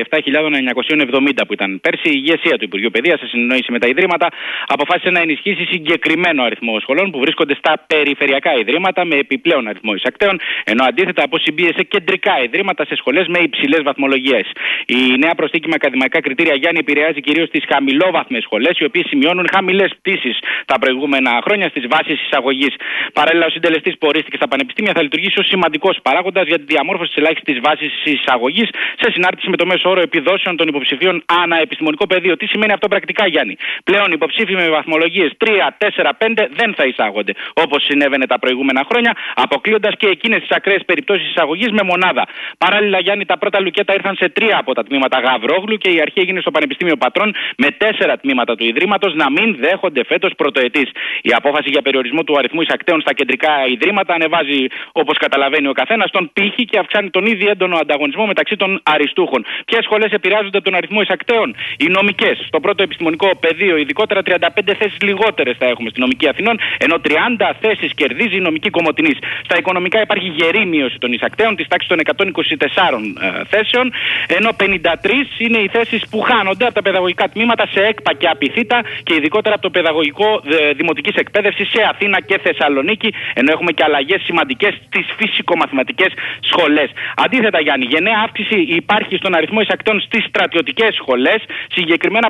77.970 που ήταν πέρσι. Η ηγεσία του Υπουργείου Παιδείας, σε συνεννόηση με τα ιδρύματα, αποφάσισε να ενισχύσει συγκεκριμένο αριθμό σχολών που βρίσκονται στα περιφερειακά ιδρύματα με επιπλέον αριθμό εισακτέων, ενώ αντίθετα αποσυμπίεσε κεντρικά ιδρύματα σε σχολές με υψηλές βαθμολογίες. Η νέα προσθήκη με ακαδημαϊκά κριτήρια, Γιάννη, επηρεάζει κυρίως τις χαμηλόβαθμες σχολές, οι οποίες σημειώνουν χαμηλές πτήσεις τα προηγούμενα χρόνια στις βάσεις εισαγωγής. Παράλληλα, ο συντελεστής που ορίστηκε στα πανεπιστήμια θα λειτουργήσει ως σημαντικός παράγοντας για τη διαμόρφωση της ελάχιστης βάσης εισαγωγής σε συνάρτηση με το μέσο όρο επιδόσεων των υποψηφίων ανά επιστημονικό πεδίο. Τι σημαίνει αυτό πρακτικά, Γιάννη? Πλέον υποψήφοι με βαθμολογίες 3, 4, 5 δεν θα εισάγονται όπως συνέβαινε τα προηγούμενα χρόνια, αποκλείοντας και εκείνες τις ακραίες περιπτώσεις εισαγωγής με μονάδα. Παράλληλα, Γιάννη, τα πρώτα λουκέτα ήρθαν σε 3 από τα τμήματα Γαβρόγλου και η αρχή έγινε στο Πανεπιστήμιο Πατρών με 4 τμήματα του Ιδρύματος να μην δέχονται φέτος πρωτοετής. Η απόφαση για περιορισμό του αριθμού εισακτέων στα κεντρικά ιδρύματα ανεβάζει, όπως καταλαβαίνει ο καθένας, τον πύχη και αυξάνει τον ήδη έντονο ανταγωνισμό μεταξύ των αριστούχων. Ποιες σχολές επηρεάζονται από τον αριθμό εισακτέων? Οι νομικές. Στο πρώτο επιστημονικό πεδίο, ειδικότερα 35 θέσεις λιγότερες θα έχουμε στη νομική Αθηνών, ενώ 30 θέσεις κερδίζει η νομική Κομοτηνής. Στα οικονομικά υπάρχει γερή μείωση των εισακτέων της τάξης των 124 θέσεων, ενώ 53 είναι οι θέσεις που χάνονται από τα παιδαγωγικά τμήματα σε ΕΚΠΑ και ΑΠΙΘΙΤΑ και ειδικότερα από το παιδαγωγικό δημοτικής εκπαίδευσης σε Αθήνα και Θεσσαλονίκη, ενώ έχουμε και αλλαγές σημαντικές στις φυσικομαθηματικές σχολές. Αντίθετα, Γιάννη, γενναία αύξηση υπάρχει στον αριθμό εισακτέων στις στρατιωτικές σχολές. Συγκεκριμένα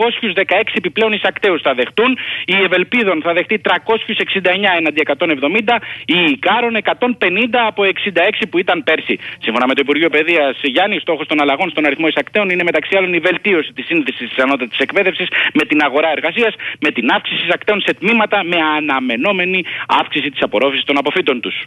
516 επιπλέον εισακτέους θα δεχτούν. Η Ευελπίδων θα δεχτεί 369 έναντι 170. Η Ικάρων 150 από 66 που ήταν πέρσι. Σύμφωνα με το Υπουργείο Παιδείας, Γιάννη, στόχος των αλλαγών στον αριθμό εισακτέων είναι μεταξύ άλλων η βελτίωση της σύνδεσης της ανώτατης εκπαίδευσης με την αγορά εργασίας, με την αύξηση εισακτέων σε τμήματα με αναμενόμενη αύξηση της απορρόφησης των αποφύτων τους.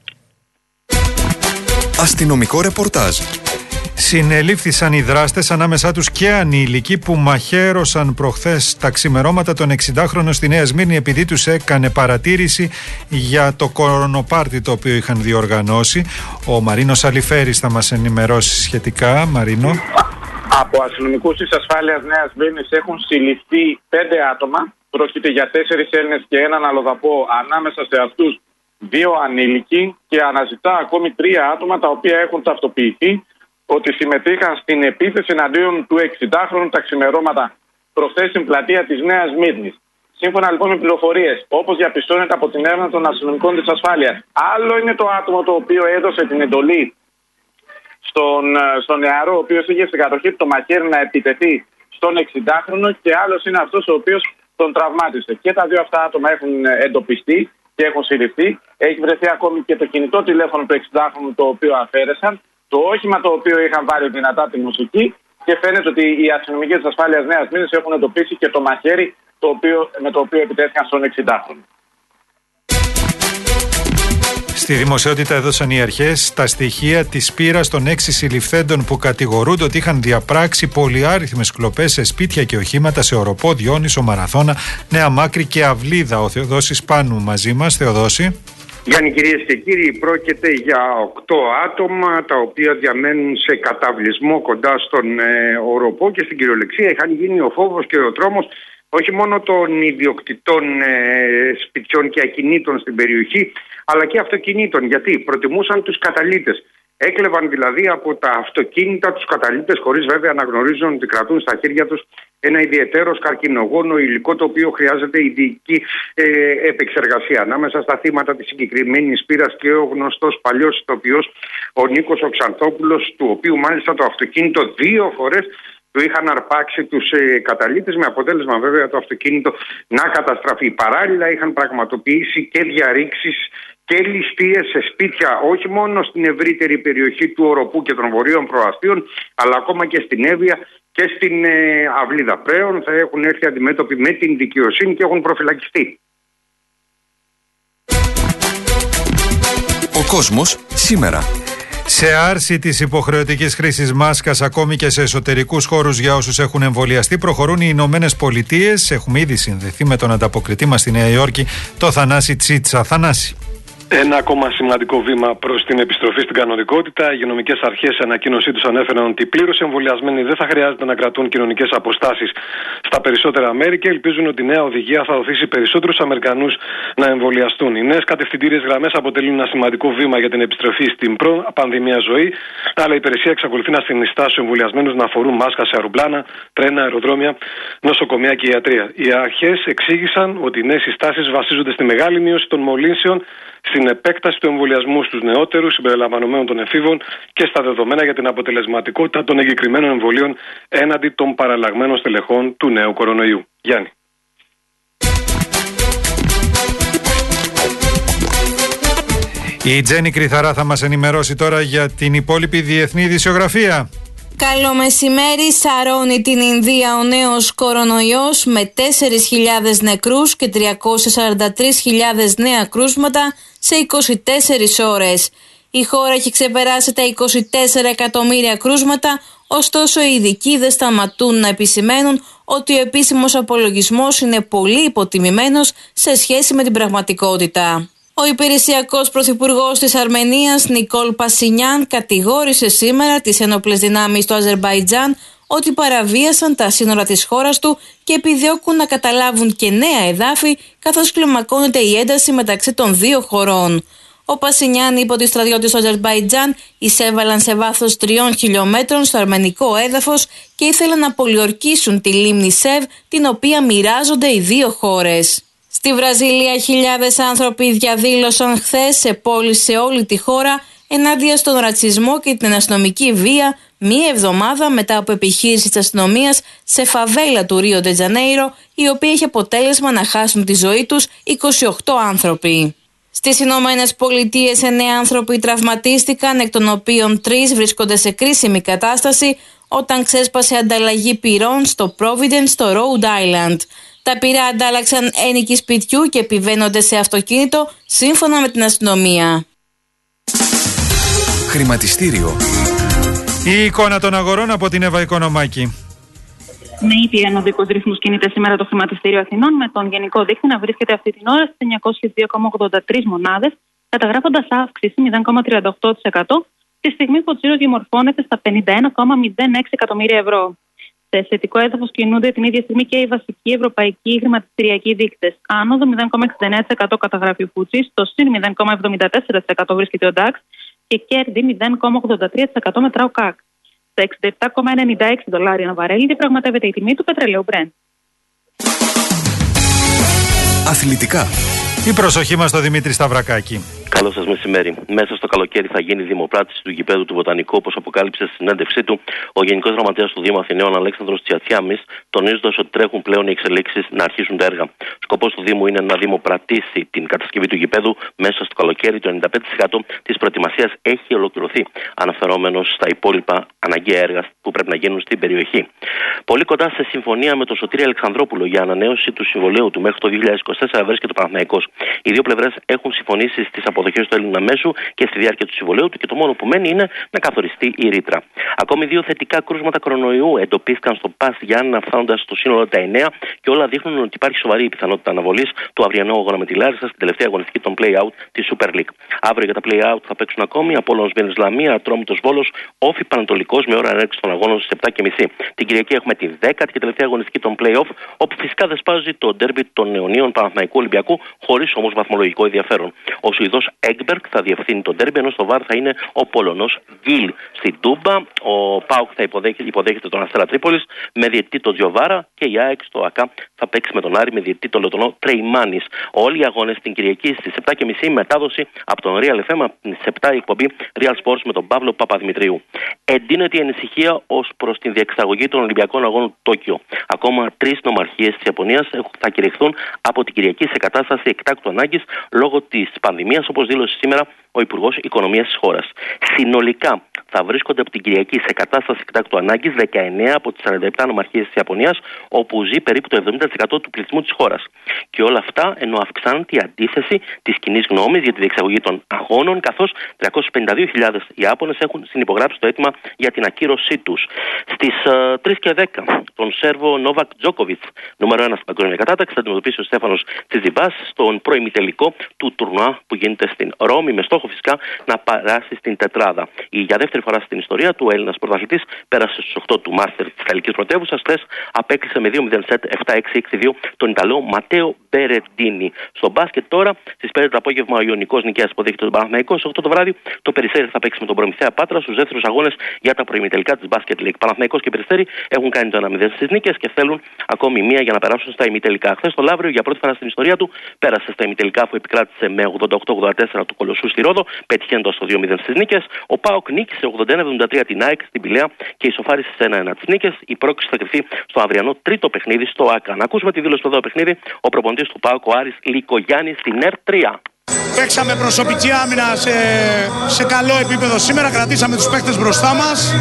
Αστυνομικό ρεπορτάζ. Συνελήφθησαν οι δράστες, ανάμεσά τους και ανήλικοι, που μαχαίρωσαν προχθές τα ξημερώματα των 60χρονων στη Νέα Σμύρνη επειδή τους έκανε παρατήρηση για το κορονοπάρτι το οποίο είχαν διοργανώσει. Ο Μαρίνος Αλιφέρης θα μας ενημερώσει σχετικά. Μαρίνο. Από αστυνομικούς της ασφάλειας Νέας Σμύρνης έχουν συλληφθεί 5 άτομα, Πρόκειται για 4 Έλληνες και έναν αλλοδαπό, ανάμεσα σε αυτούς 2 ανήλικοι, και αναζητά ακόμη 3 άτομα τα οποία έχουν ταυτοποιηθεί ότι συμμετείχαν στην επίθεση εναντίον του 60χρονου τα ξημερώματα προχθές στην πλατεία της Νέας Μύρνης. Σύμφωνα λοιπόν με πληροφορίες, όπως διαπιστώνεται από την έρευνα των αστυνομικών της ασφάλειας, άλλο είναι το άτομο το οποίο έδωσε την εντολή στον νεαρό, ο οποίος είχε στην κατοχή του το μαχαίρι να επιτεθεί στον 60χρονο, και άλλος είναι αυτός ο οποίος τον τραυμάτισε. Και τα 2 αυτά άτομα έχουν εντοπιστεί και έχουν συλληφθεί. Έχει βρεθεί ακόμη και το κινητό τηλέφωνο του 60χρονου, το οποίο αφαίρεσαν, το όχημα το οποίο είχαν βάλει δυνατά τη μουσική, και φαίνεται ότι οι αστυνομικοί της ασφάλειας Νέας Μύρνης έχουν εντοπίσει και το μαχαίρι με το οποίο επιτέθηκαν στον 60χρονο. Στη δημοσιότητα έδωσαν οι αρχές τα στοιχεία της πείρας των 6 συλληφθέντων που κατηγορούνται ότι είχαν διαπράξει πολυάριθμες κλοπές σε σπίτια και οχήματα σε Οροπό, Διόνυσο, Μαραθώνα, Νέα Μάκρη και Αυλίδα. Ο Θεοδόσης Πάνου μαζί μας. Θεοδόση. Γιάννη, κυρίες και κύριοι, πρόκειται για 8 άτομα τα οποία διαμένουν σε καταβλισμό κοντά στον Οροπό, και στην κυριολεξία είχαν γίνει ο φόβος και ο τρόμος όχι μόνο των ιδιοκτητών σπιτιών και ακινήτων στην περιοχή, αλλά και αυτοκινήτων. Γιατί προτιμούσαν τους καταλύτες. Έκλεβαν δηλαδή από τα αυτοκίνητα τους καταλύτες, χωρίς βέβαια να γνωρίζουν ότι κρατούν στα χέρια τους ένα ιδιαίτερο καρκινογόνο υλικό, το οποίο χρειάζεται ειδική επεξεργασία. Ανάμεσα στα θύματα της συγκεκριμένης πείρας και ο γνωστός παλιός ηθοποιός, ο Νίκος ο Ξανθόπουλος, του οποίου μάλιστα το αυτοκίνητο 2 φορές του είχαν αρπάξει τους καταλύτες, με αποτέλεσμα βέβαια το αυτοκίνητο να καταστραφεί. Παράλληλα είχαν πραγματοποιήσει και διαρρήξεις και ληστείες σε σπίτια, όχι μόνο στην ευρύτερη περιοχή του Οροπού και των βορείων προαστίων, αλλά ακόμα και στην Εύβοια και στην Αυλίδα. Πλέον θα έχουν έρθει αντιμέτωποι με την δικαιοσύνη και έχουν προφυλακιστεί. Ο κόσμος σήμερα. Σε άρση της υποχρεωτικής χρήσης μάσκας ακόμη και σε εσωτερικούς χώρους για όσους έχουν εμβολιαστεί προχωρούν οι Ηνωμένες Πολιτείες. Έχουμε ήδη συνδεθεί με τον ανταποκριτή μας στη Νέα Υόρκη, το Θανάση Τσίτσα. Θανάση. Ένα ακόμα σημαντικό βήμα προς την επιστροφή στην κανονικότητα. Οι υγειονομικές αρχές σε ανακοίνωσή τους ανέφεραν ότι πλήρως εμβολιασμένοι δεν θα χρειάζεται να κρατούν κοινωνικές αποστάσεις στα περισσότερα μέρη και ελπίζουν ότι η νέα οδηγία θα οθήσει περισσότερους Αμερικανούς να εμβολιαστούν. Οι νέες κατευθυντήριες γραμμές αποτελούν ένα σημαντικό βήμα για την επιστροφή στην προ-πανδημία ζωή, αλλά η υπηρεσία εξακολουθεί να συνιστά στους εμβολιασμένους να φορούν μάσκα σε αεροπλάνα, τρένα, αεροδρόμια, νοσοκομεία και ιατρεία. Οι αρχές εξήγησαν ότι οι νέες συστάσεις βασίζονται στη μεγάλη μείωση των μολύνσεων, στην επέκταση του εμβολιασμού στους νεότερους, συμπεριλαμβανομένων των εφήβων, και στα δεδομένα για την αποτελεσματικότητα των εγκεκριμένων εμβολίων έναντι των παραλλαγμένων στελεχών του νέου κορονοϊού. Γιάννη. Η Τζέννη Κρυθαρά θα μας ενημερώσει τώρα για την υπόλοιπη διεθνή ειδησιογραφία. Καλό μεσημέρι. Σαρώνει την Ινδία ο νέος κορονοϊός με 4.000 νεκρούς και 343.000 νέα κρούσματα σε 24 ώρες. Η χώρα έχει ξεπεράσει τα 24 εκατομμύρια κρούσματα, ωστόσο οι ειδικοί δεν σταματούν να επισημαίνουν ότι ο επίσημος απολογισμός είναι πολύ υποτιμημένος σε σχέση με την πραγματικότητα. Ο υπηρεσιακός πρωθυπουργός της Αρμενίας, Νικόλ Πασινιάν, κατηγόρησε σήμερα τις ένοπλες δυνάμεις του Αζερμπαϊτζάν ότι παραβίασαν τα σύνορα της χώρας του και επιδιώκουν να καταλάβουν και νέα εδάφη, καθώς κλιμακώνεται η ένταση μεταξύ των δύο χωρών. Ο Πασινιάν είπε ότι οι στρατιώτες του Αζερμπαϊτζάν εισέβαλαν σε βάθος 3 χιλιόμετρων στο αρμενικό έδαφος και ήθελαν να πολιορκήσουν τη λίμνη Σεβ, την οποία μοιράζονται οι δύο χώρες. Στη Βραζιλία, χιλιάδες άνθρωποι διαδήλωσαν χθες σε πόλεις σε όλη τη χώρα ενάντια στον ρατσισμό και την αστυνομική βία, μία εβδομάδα μετά από επιχείρηση της αστυνομίας σε φαβέλα του Ρίο ντε Τζανέιρο, η οποία είχε αποτέλεσμα να χάσουν τη ζωή τους 28 άνθρωποι. Στις Ηνωμένες Πολιτείες 9 άνθρωποι τραυματίστηκαν, εκ των οποίων 3 βρίσκονται σε κρίσιμη κατάσταση όταν ξέσπασε ανταλλαγή πυρών στο Providence, στο Rhode Island. Τα πυρά αντάλλαξαν ένοικοι σπιτιού και επιβαίνονται σε αυτοκίνητο, σύμφωνα με την αστυνομία. Χρηματιστήριο. Η εικόνα των αγορών από την Εύα Οικονομάκη. Με ήπια ενωδικούς ρυθμούς κινείται σήμερα το χρηματιστήριο Αθηνών, με τον γενικό δείκτη να βρίσκεται αυτή την ώρα στις 902,83 μονάδες, καταγράφοντας αύξηση 0,38%, τη στιγμή που ο τζίρος διαμορφώνεται στα 51,06 εκατομμύρια ευρώ. Σε θετικό έδαφος κινούνται την ίδια στιγμή και οι βασικοί ευρωπαϊκοί χρηματιστηριακοί δείκτες. Άνοδο 0,69% καταγράφει ο FTSE, στο συν 0,74% βρίσκεται ο DAX και κέρδη 0,83% μετρά ο CAC. Στα $67,96 ένα βαρέλι διαπραγματεύεται η τιμή του πετρελαίου Brent. Αθλητικά. Η προσοχή μας στο Δημήτρη Σταυρακάκη. Καλό σας μεσημέρι. Μέσα στο καλοκαίρι θα γίνει δημοπράτηση του γηπέδου του Βοτανικού, όπως αποκάλυψε στη συνέντευξή του ο Γενικός Γραμματέας του Δήμου Αθηναίων Αλέξανδρος Τσιατσιάμις, τονίζοντας ότι τρέχουν πλέον οι εξελίξεις να αρχίσουν τα έργα. Σκοπός του Δήμου είναι να δημοπρατήσει την κατασκευή του γηπέδου μέσα στο καλοκαίρι. Το 95% της προετοιμασίας έχει ολοκληρωθεί, αναφερόμενος στα υπόλοιπα αναγκαία έργα που πρέπει να γίνουν στην περιοχή. Πολύ κοντά σε συμφωνία με τον Σωτήρη Αλεξανδρόπουλο για ανανέωση του συμβολαίου του μέχρι το 2024 βρίσκεται ο Παναθηναϊκός. Οι δύο πλευρές έχουν συμφωνήσει στις αποδοχές του Έλληνα μέσου και στη διάρκεια του συμβολαίου του και το μόνο που μένει είναι να καθοριστεί η ρήτρα. Ακόμη δύο θετικά κρούσματα κορονοϊού εντοπίστηκαν στο ΠΑΣ Γιάννενα, φτάνοντας στο σύνολο τα 9 και όλα δείχνουν ότι υπάρχει σοβαρή πιθανότητα αναβολής του αυριανού αγώνα με τη Λάρισα στην τελευταία αγωνιστική των play-out της Super League. Αύριο για τα play-out θα παίξουν ακόμη Απόλλωνας Μπένες Λαμία, Ατρόμητος Βόλος, Όφη Πανατολικός με ώρα έναρξης των αγώνων στις 7.30. Την Κυριακή έχουμε τη 10η και τελευταία αγωνιστική των play-off, όπου φυσικά δεσπάζει το ντέρμπι των αιωνίων Παναθηναϊκού Ολυμπιακού, χωρίς όμως βαθμολογικό ενδιαφέρον. Ο Σουηδός Έγκμπεργκ θα διευθύνει τον ντέρμπι, ενώ στο βαρ θα είναι ο Πολωνός Γκίλ. Στην Τούμπα ο ΠΑΟΚ θα υποδέχεται τον Αστέρα Τρίπολης με διαιτητή τον Τζιοβάρα και η ΑΕΚ στο ΑΚΑ θα παίξει με τον Άρη με διαιτητή τον Λετωνό Τρεϊμάνης. Όλοι οι αγώνες την Κυριακή στις 7.30 μετάδοση από τον Real FM, στις 7 η εκπομπή Real Sports με τον Παύλο Παπαδημητρίου. Εντείνεται η ανησυχία ως προς την διεξαγωγή των Ολυμπιακών Αγώνων Τόκιο. Ακόμα 3 νομαρχίες της Ιαπωνίας θα κηρυχθούν από την Κυριακή σε κατάσταση εκτάκτου ανάγκης λόγω της πανδημίας, όπως δήλωσε σήμερα ο Υπουργός Οικονομίας της χώρας. Συνολικά θα βρίσκονται από την Κυριακή σε κατάσταση εκτάκτου ανάγκης 19 από τις 47 νομαρχίες της Ιαπωνίας, όπου ζει περίπου το 70% του πληθυσμού της χώρας. Και όλα αυτά ενώ αυξάνεται η αντίθεση της κοινής γνώμης για τη διεξαγωγή των αγώνων, καθώς 352.000 Ιάπωνες έχουν συνυπογράψει το αίτημα για την ακύρωσή τους. Στις 3 και 10 τον Σέρβο Νόβακ Τζόκοβιτς, νούμερο 1 στην παγκόσμια κατάταξη, θα αντιμετωπίσει ο Στέφανος Τσιτσιπάς στον προημιτελικό του τουρνουά που γίνεται στην Ρώμη, με στόχο φυσικά να περάσει στην τετράδα. Για δεύτερη φορά στην ιστορία του, ο Έλληνας πρωταθλητής πέρασε στους 8 του Μάστερ της Γαλλικής πρωτεύουσας. Χθες απέκλεισε με 2-0 σετ 7-6-6-2 τον Ιταλό Ματέο Μπερεντίνι. Στο μπάσκετ τώρα, στις 5 το απόγευμα, ο Ιωνικός Νικαίας υποδέχεται τον Παναθηναϊκό. Στις 8 το βράδυ, το Περιστέρι θα παίξει με τον Προμηθέα Πάτρα στους δεύτερους αγώνες για τα προημιτελικά της Basket League. Παναθηναϊκός και Περιστέρι έχουν κάνει το 1-0 στις νίκες και θέλουν ακόμη μία για να περάσουν στα ημιτελικά. Χθες το Λαύριο για πρώτη φορά στην ιστορία του πέρασε στα ημιτελικά, αφού επικράτησε με 88-84 του Κολοσσού στη Ρόδο, πετυχαίνοντας το 2-0 στις νίκες. Ο ΠΑΟΚ νίκησε 81-73 την ΑΕΚ στην Πηλαία και ισοφάρισε σε 1-1 τις νίκες. Η πρόκριση θα κρυφθεί στο αυριανό τρίτο παιχνίδι στο ΑΚΑ. Να ακούσουμε τη δήλωση του εδώ παιχνίδι. Ο προπονητής του ΠΑΟΚ, ο Άρης Λικογιάννης, στην ΕΡ3. Παίξαμε προσωπική άμυνα σε καλό επίπεδο σήμερα, κρατήσαμε τους παίκτες μπροστά μας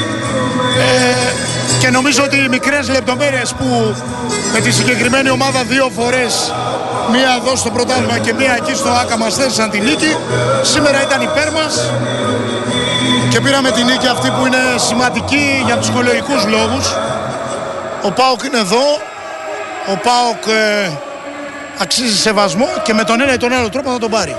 και νομίζω ότι οι μικρές λεπτομέρειες που με τη συγκεκριμένη ομάδα 2 φορές, μία εδώ στο πρωτάθλημα και μία εκεί στο ΆΚΑ, μας θέσαν τη νίκη, σήμερα ήταν υπέρ μας και πήραμε τη νίκη αυτή που είναι σημαντική για ψυχολογικούς λόγους. Ο ΠΑΟΚ είναι εδώ, ο ΠΑΟΚ αξίζει σεβασμό και με τον ένα ή τον άλλο τρόπο θα τον πάρει.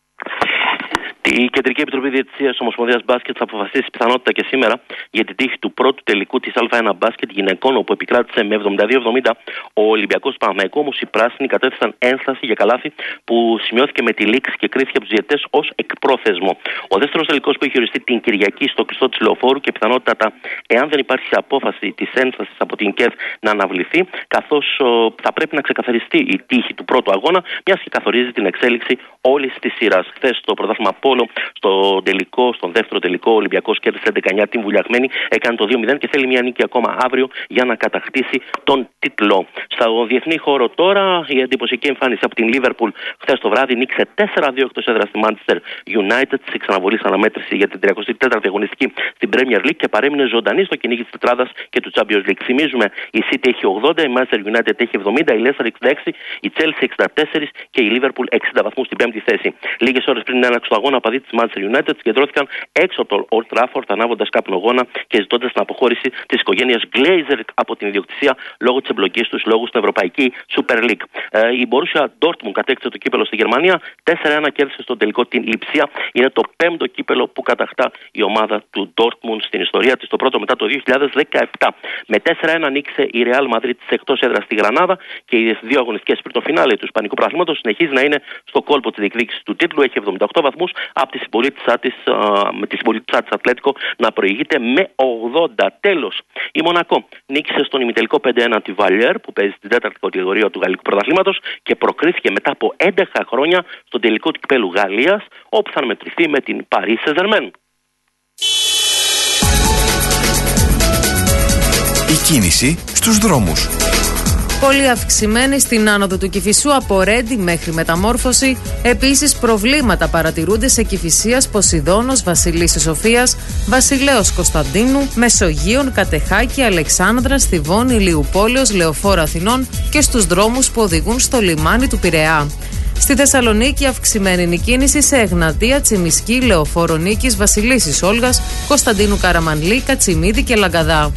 Η Κεντρική Επιτροπή Διαιτησίας της Ομοσπονδίας Μπάσκετ θα αποφασίσει πιθανότητα και σήμερα για την τύχη του πρώτου τελικού της Α1 Μπάσκετ γυναικών, όπου επικράτησε με 72-70 ο Ολυμπιακός Παναθηναϊκός. Όμως οι πράσινοι κατέθεσαν ένσταση για καλάθι που σημειώθηκε με τη λήξη και κρίθηκε από τους διαιτητές ως εκπρόθεσμο. Ο δεύτερος τελικός που έχει οριστεί την Κυριακή στο κλειστό της Λεωφόρου και πιθανότατα, εάν δεν υπάρχει απόφαση της ένστασης από την ΚΕΔ, να αναβληθεί, καθώς θα πρέπει να ξεκαθαριστεί η τύχη του πρώτου αγώνα, μιας και καθορίζει την εξέλιξη όλης της σειράς. Χθες το πρωτάθλημα στον δεύτερο τελικό, ο Ολυμπιακός κέρδισε 11-9 την Βουλιαγμένη, έκανε το 2-0 και θέλει μια νίκη ακόμα αύριο για να κατακτήσει τον τίτλο. Στο διεθνή χώρο τώρα, η εντυπωσιακή εμφάνιση από την Λίβερπουλ χθες το βράδυ, νίκησε 4-2 εκτός έδρας στη Manchester United, σε ξαναβολής αναμέτρηση για την 34η αγωνιστική στην Premier League και παρέμεινε ζωντανή στο κυνήγι της τετράδας και του Champions League. Θυμίζουμε, η City έχει 80, η Manchester United έχει 70, η Leicester 66, η Chelsea 64 και η Liverpool 60 βαθμούς στην 5η θέση. Λίγες ώρες πριν έναρξη του αγώνα, οπαδοί της Manchester United συγκεντρώθηκαν έξω από το Old Trafford, ανάβοντας καπνογόνα και ζητώντας την αποχώρηση της οικογένειας Glazer από την ιδιοκτησία λόγω της εμπλοκής τους λόγω στην Ευρωπαϊκή Super League. Η Borussia Dortmund κατέκτησε το κύπελο στη Γερμανία, 4-1 κέρδισε στον τελικό την Λιψία. Είναι το 5ο κύπελο που κατακτά η ομάδα του Dortmund στην ιστορία της, το πρώτο μετά το 2017. Με 4-1 νίκησε η Real Madrid της εκτός έδρας στη Γρανάδα και οι δύο αγωνιστικές πριν το φινάλε του Ισπανικού πρωταθλήματος συνεχίζει να είναι στο κόλπο της διεκδίκησης του τίτλου. Έχει 78 βαθμούς από τη συμπολίτησά της Ατλέτικο να προηγείται με 80. Τέλος, η Μονακό νίκησε στον ημιτελικό 5-1 τη Βαλιέρ που παίζει στην 4η κατηγορία του Γαλλικού πρωταθλήματος και προκρίθηκε μετά από 11 χρόνια στον τελικό του κυπέλου Γαλλίας, όπου θα μετρηθεί με την Paris Saint-Germain. Η κίνηση στους δρόμους. Πολύ αυξημένη στην άνοδο του Κηφισού από Ρέντι μέχρι Μεταμόρφωση. Επίσης, προβλήματα παρατηρούνται σε Κηφισίας, Ποσειδώνος, Βασιλίσσης Σοφίας, Βασιλέως Κωνσταντίνου, Μεσογείων, Κατεχάκη, Αλεξάνδρα, Στιβών, Ηλιουπόλεως, Λεωφόρο Αθηνών και στους δρόμους που οδηγούν στο λιμάνι του Πειραιά. Στη Θεσσαλονίκη, αυξημένη είναι η κίνηση σε Εγνατία, Τσιμισκή, Λεωφόρο Νίκης, Βασιλίσσης Όλγας, Κωνσταντίνου Καραμανλή, Κατσιμίδη και Λαγκαδά.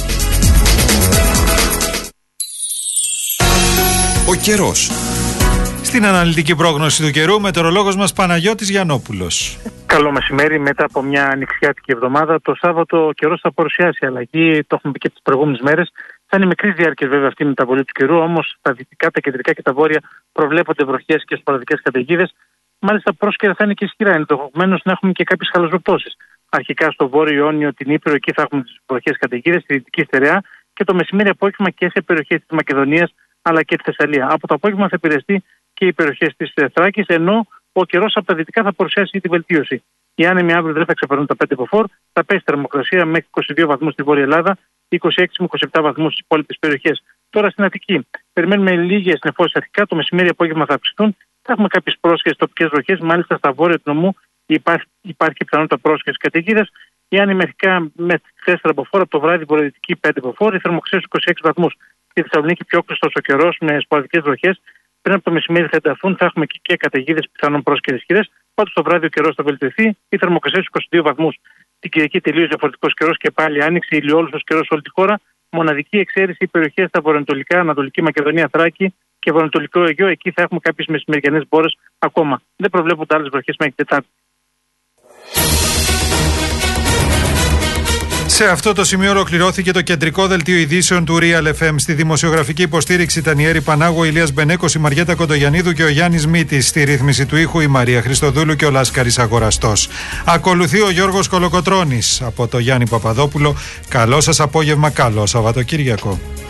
Ο καιρός. Στην αναλυτική πρόγνωση του καιρού, μετεωρολόγος μας Παναγιώτης Γιαννόπουλος. Καλό μεσημέρι. Μετά από μια ανοιξιάτικη εβδομάδα, το Σάββατο ο καιρός θα παρουσιάσει αλλαγή. Το έχουμε πει και τις προηγούμενες μέρες. Θα είναι μικρής διάρκειας βέβαια αυτή η μεταβολή του καιρού, όμως στα δυτικά, τα κεντρικά και τα βόρεια προβλέπονται βροχές και σποραδικές καταιγίδες. Μάλιστα, πρόσκαιρα θα είναι και ισχυρά. Ενδεχομένως να έχουμε και κάποιες χαλαζοπτώσεις. Αρχικά στο βόρειο Ιόνιο, την Ήπειρο, εκεί θα έχουμε τις βροχές καταιγίδες, στη δυτική στερεά και το μεσημέρι απόγευμα και σε περιοχές της Μακεδονίας αλλά και τη Θεσσαλία. Από το απόγευμα θα επηρεαστεί και οι περιοχές της Θράκης, ενώ ο καιρός από τα δυτικά θα παρουσιάσει τη βελτίωση. Οι άνεμοι αύριο δεν θα ξεπερνούν τα 5 μποφόρ, θα πέσει θερμοκρασία μέχρι 22 βαθμούς στη Βόρεια Ελλάδα, 26 με 27 βαθμούς στις υπόλοιπες περιοχές. Τώρα στην Αττική, περιμένουμε λίγες νεφώσεις αρχικά, το μεσημέρι απόγευμα θα αυξηθούν, θα έχουμε κάποιες πρόσχερες τοπικές βροχές, μάλιστα στα βόρεια του νομού υπάρχει πιθανότητα πρόσχερες καταιγίδες. Οι άνεμοι αρχικά με 4 μποφόρ, από το βράδυ βορειοδυτική 5 μποφόρ, η θερμοκρασία στους 26 βαθμούς. Στη Θεσσαλονίκη πιο κλειστός ο καιρός με σποραδικές βροχές. Πριν από το μεσημέρι θα ενταθούν, θα έχουμε και καταιγίδες πιθανόν πρόσχερες χειρές. Πάντως το βράδυ ο καιρός θα βελτιωθεί, η θερμοκρασία στους 22 βαθμούς. Την Κυριακή τελείως διαφορετικός καιρός και πάλι άνοιξε, ηλιόλουσος καιρός σε όλη τη χώρα. Μοναδική εξαίρεση οι περιοχές στα βορειοανατολικά, Ανατολική Μακεδονία, Θράκη και βορειοανατολικό Αιγαίο. Εκεί θα έχουμε κάποιες μεσημεριανές μπόρες ακόμα. Δεν προβλέπονται άλλες βροχές μέχρι Τετάρτη. Σε αυτό το σημείο ολοκληρώθηκε το κεντρικό δελτίο ειδήσεων του Real FM. Στη δημοσιογραφική υποστήριξη ήταν η Έρη Πανάγου, ο Ηλίας Μπενέκος, η Μαριέτα Κοντογιαννίδου και ο Γιάννης Μήτης. Στη ρύθμιση του ήχου η Μαρία Χριστοδούλου και ο Λάσκαρης Αγοραστός. Ακολουθεί ο Γιώργος Κολοκοτρώνης. Από το Γιάννη Παπαδόπουλο. Καλό σας απόγευμα, καλό Σαββατοκύριακο.